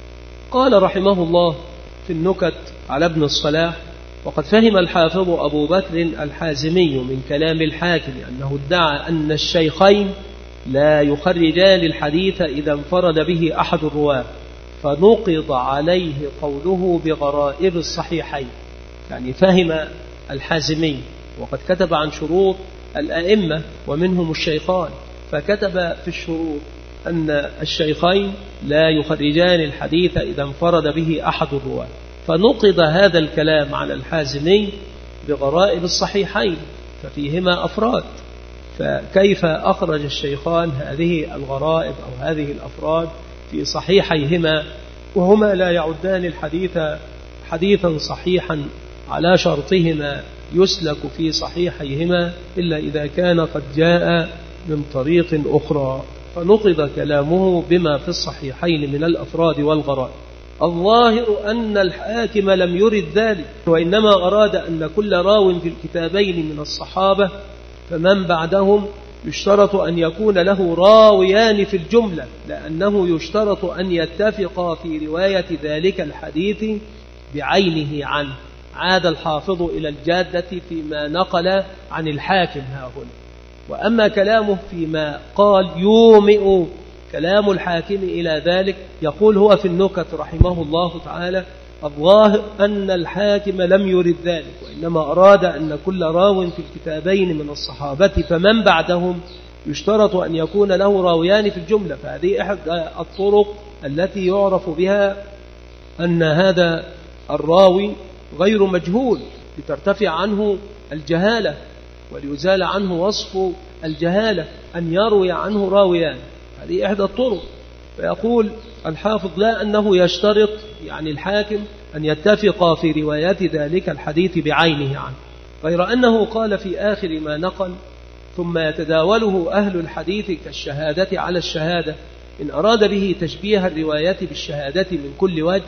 B: قال رحمه الله في النكت على ابن الصلاح: وقد فهم الحافظ أبو بكر الحازمي من كلام الحاكم أنه ادعى أن الشيخين لا يخرجان الحديث إذا انفرد به أحد الرواة، فنقض عليه قوله بغرائب الصحيحين. يعني فهم الحازمي، وقد كتب عن شروط الأئمة ومنهم الشيخان، فكتب في الشروط أن الشيخين لا يخرجان الحديث إذا انفرد به أحد الرواة، فنقض هذا الكلام على الحازمي بغرائب الصحيحين، ففيهما أفراد، فكيف أخرج الشيخان هذه الغرائب أو هذه الأفراد في صحيحيهما وهما لا يعدان الحديث حديثا صحيحا على شرطهما يسلك في صحيحيهما إلا إذا كان قد جاء من طريق أخرى، فنقض كلامه بما في الصحيحين من الأفراد والغرائب. الظاهر أن الحاكم لم يرد ذلك، وإنما أراد أن كل راو في الكتابين من الصحابة فمن بعدهم يشترط أن يكون له راويان في الجملة، لأنه يشترط أن يتفقا في رواية ذلك الحديث بعينه عنه. عاد الحافظ إلى الجادة فيما نقل عن الحاكم ها هنا. وأما كلامه فيما قال يومئ كلام الحاكم إلى ذلك، يقول هو في النكت رحمه الله تعالى: الظاهر أن الحاكم لم يرد ذلك، وإنما أراد أن كل راو في الكتابين من الصحابة فمن بعدهم يشترط أن يكون له راويان في الجملة. فهذه أحد الطرق التي يعرف بها أن هذا الراوي غير مجهول، لترتفع عنه الجهالة وليزال عنه وصف الجهالة، أن يروي عنه راويان. هذه إحدى الطرق. فيقول الحافظ: لا أنه يشترط يعني الحاكم أن يتفق في روايات ذلك الحديث بعينه عنه، غير أنه قال في آخر ما نقل: ثم يتداوله أهل الحديث كالشهادة على الشهادة. إن أراد به تشبيه الروايات بالشهادة من كل وجه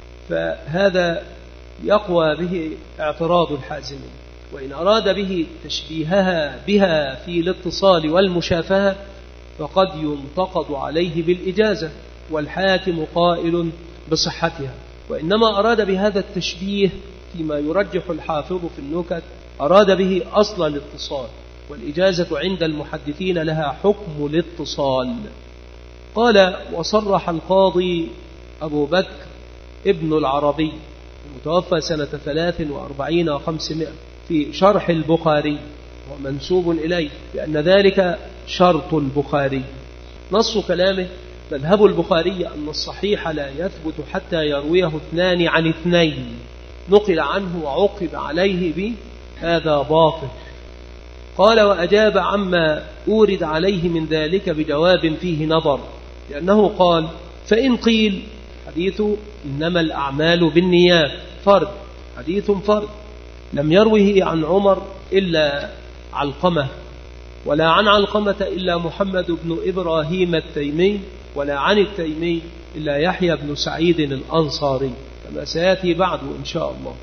B: فهذا يقوى به اعتراض الحازمي، وإن أراد به تشبيهها بها في الاتصال والمشافهة فقد ينتقد عليه بالإجازة، والحاكم قائل بصحتها. وإنما أراد بهذا التشبيه فيما يرجح الحافظ في النكت، أراد به أصل الاتصال، والإجازة عند المحدثين لها حكم الاتصال. قال: وصرح القاضي أبو بكر ابن العربي المتوفى سنة ثلاث وأربعين وخمسمائة في شرح البخاري ومنسوب إليه بأن ذلك شرط البخاري. نص كلامه: مذهب البخاري أن الصحيح لا يثبت حتى يرويه اثنان عن اثنين. نقل عنه وعقب عليه به هذا باطل. قال وأجاب عما أورد عليه من ذلك بجواب فيه نظر، لأنه قال فإن قيل حديث إنما الأعمال بالنيات فرد، حديث فرد لم يروه عن عمر إلا علقمة، ولا عن علقمة إلا محمد بن إبراهيم التيمي، ولا عن التيمي إلا يحيى بن سعيد الأنصاري كما سيأتي بعده إن شاء الله.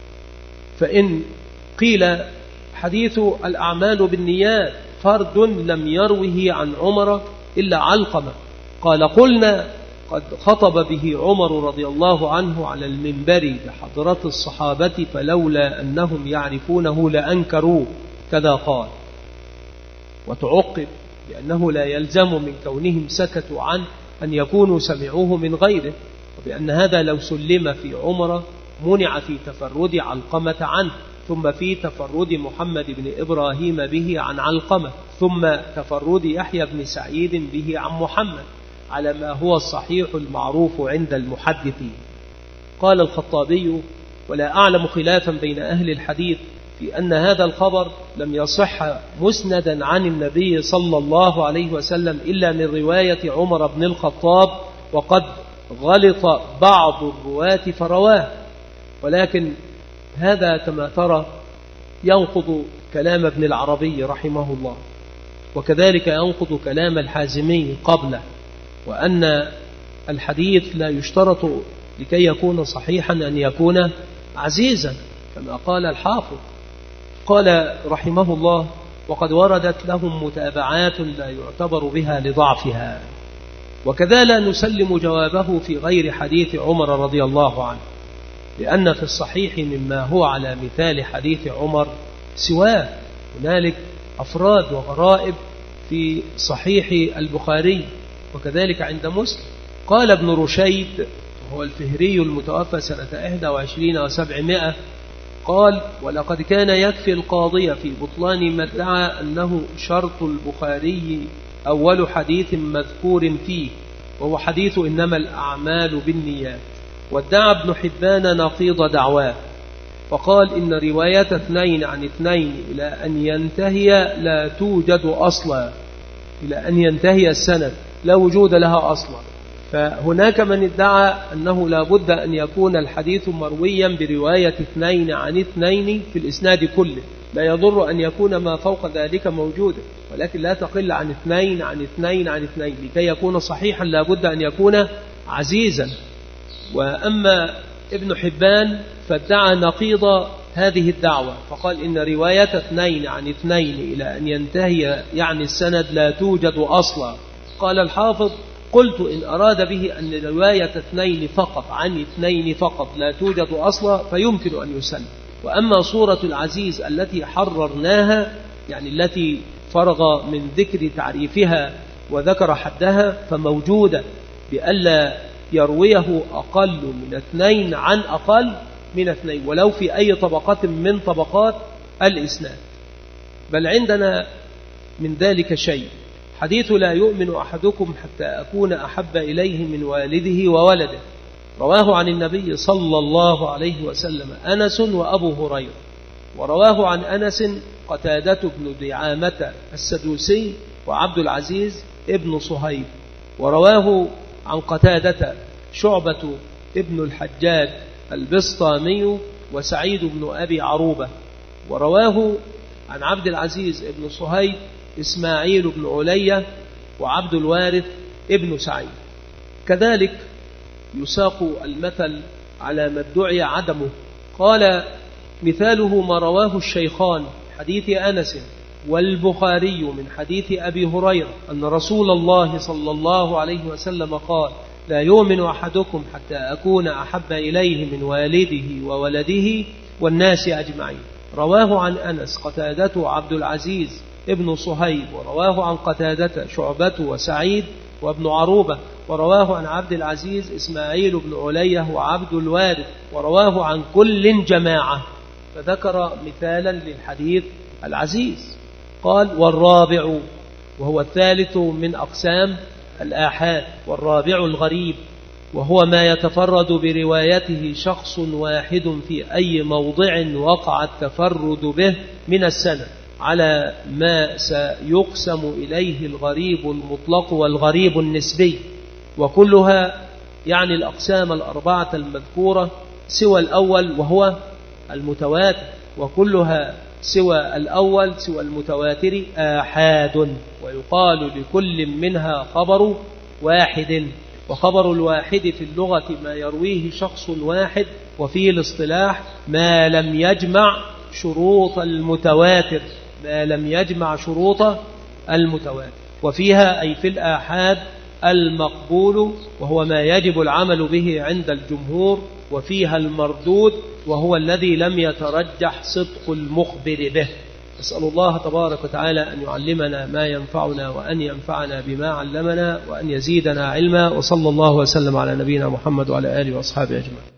B: فإن قيل حديث الأعمال بالنيات فرد لم يروه عن عمر إلا علقمة، قال قلنا قد خطب به عمر رضي الله عنه على المنبر بحضرة الصحابة فلولا أنهم يعرفونه لأنكروه، كذا قال. وتعقب بأنه لا يلزم من كونهم سكتوا عنه أن يكونوا سمعوه من غيره، وبأن هذا لو سلم في عمر منع في تفرد علقمة عنه، ثم في تفرد محمد بن إبراهيم به عن علقمة، ثم تفرد يحيى بن سعيد به عن محمد، على ما هو الصحيح المعروف عند المحدثين. قال الخطابي ولا أعلم خلافا بين أهل الحديث في أن هذا الخبر لم يصح مسندا عن النبي صلى الله عليه وسلم إلا من رواية عمر بن الخطاب، وقد غلط بعض الرواة فرواه، ولكن هذا كما ترى ينقض كلام ابن العربي رحمه الله، وكذلك ينقض كلام الحازمي قبله، وأن الحديث لا يشترط لكي يكون صحيحا أن يكون عزيزا كما قال الحافظ. قال رحمه الله وقد وردت لهم متابعات لا يعتبر بها لضعفها، وكذا لا نسلم جوابه في غير حديث عمر رضي الله عنه، لأن في الصحيح مما هو على مثال حديث عمر سواه، هنالك أفراد وغرائب في صحيح البخاري وكذلك عند مسلم. قال ابن رشيد وهو الفهري المتوفى سنة إحدى وعشرين وسبعمائة قال ولقد كان يكفي القاضي في بطلان ما ادعى أنه شرط البخاري أول حديث مذكور فيه، وهو حديث إنما الأعمال بالنيات. وادعى ابن حبان نقيض دعواه، فقال إن رواية اثنين عن اثنين إلى أن ينتهي لا توجد أصلا، إلى أن ينتهي السند لا وجود لها أصلا. فهناك من ادعى أنه لا بد أن يكون الحديث مرويا برواية اثنين عن اثنين في الإسناد كله، لا يضر أن يكون ما فوق ذلك موجودا، ولكن لا تقل عن اثنين عن اثنين عن اثنين، لكي يكون صحيحا لا بد أن يكون عزيزا. وأما ابن حبان فادعى نقيض هذه الدعوة، فقال إن رواية اثنين عن اثنين إلى أن ينتهي يعني السند لا توجد أصلا. قال الحافظ قلت إن أراد به أن رواية اثنين فقط عن اثنين فقط لا توجد أصلا فيمكن أن يسلم. وأما صورة العزيز التي حررناها، يعني التي فرغ من ذكر تعريفها وذكر حدها، فموجودة بألا يرويه أقل من اثنين عن أقل من اثنين، ولو في أي طبقة من طبقات الإسناد. بل عندنا من ذلك شيء، حديث لا يؤمن أحدكم حتى أكون أحب إليه من والده وولده، رواه عن النبي صلى الله عليه وسلم أنس وأبو هريرة، ورواه عن أنس قتادة بن دعامة السدوسي وعبد العزيز ابن صهيب، ورواه عن قتادة شعبة ابن الحجاج البسطامي وسعيد بن أبي عروبة، ورواه عن عبد العزيز ابن صهيب إسماعيل بن علية وعبد الوارث ابن سعيد. كذلك يساق المثل على ما ادعي عدمه. قال مثاله ما رواه الشيخان حديث أنس والبخاري من حديث أبي هريرة أن رسول الله صلى الله عليه وسلم قال لا يؤمن أحدكم حتى أكون أحب إليه من والده وولده والناس أجمعين. رواه عن أنس قتادة عبد العزيز ابن صهيب، ورواه عن قتادة شعبة وسعيد وابن عروبة، ورواه عن عبد العزيز إسماعيل بن علية وعبد الوارث، ورواه عن كل جماعة، فذكر مثالا للحديث العزيز. قال والرابع وهو الثالث من أقسام الآحاد، والرابع الغريب، وهو ما يتفرد بروايته شخص واحد في أي موضع وقع التفرد به من السند، على ما سيقسم إليه الغريب المطلق والغريب النسبي، وكلها يعني الأقسام الأربعة المذكورة سوى الأول وهو المتواتر، وكلها سوى الأول سوى المتواتر آحاد، ويقال لكل منها خبر واحد. وخبر الواحد في اللغة ما يرويه شخص واحد، وفي الاصطلاح ما لم يجمع شروط المتواتر، ما لم يجمع شروط المتواتر. وفيها أي في الآحاد المقبول، وهو ما يجب العمل به عند الجمهور، وفيها المردود، وهو الذي لم يترجح صدق المخبر به. نسأل الله تبارك وتعالى أن يعلمنا ما ينفعنا، وأن ينفعنا بما علمنا، وأن يزيدنا علما. وصلى الله وسلم على نبينا محمد وعلى آله وأصحابه أجمعين.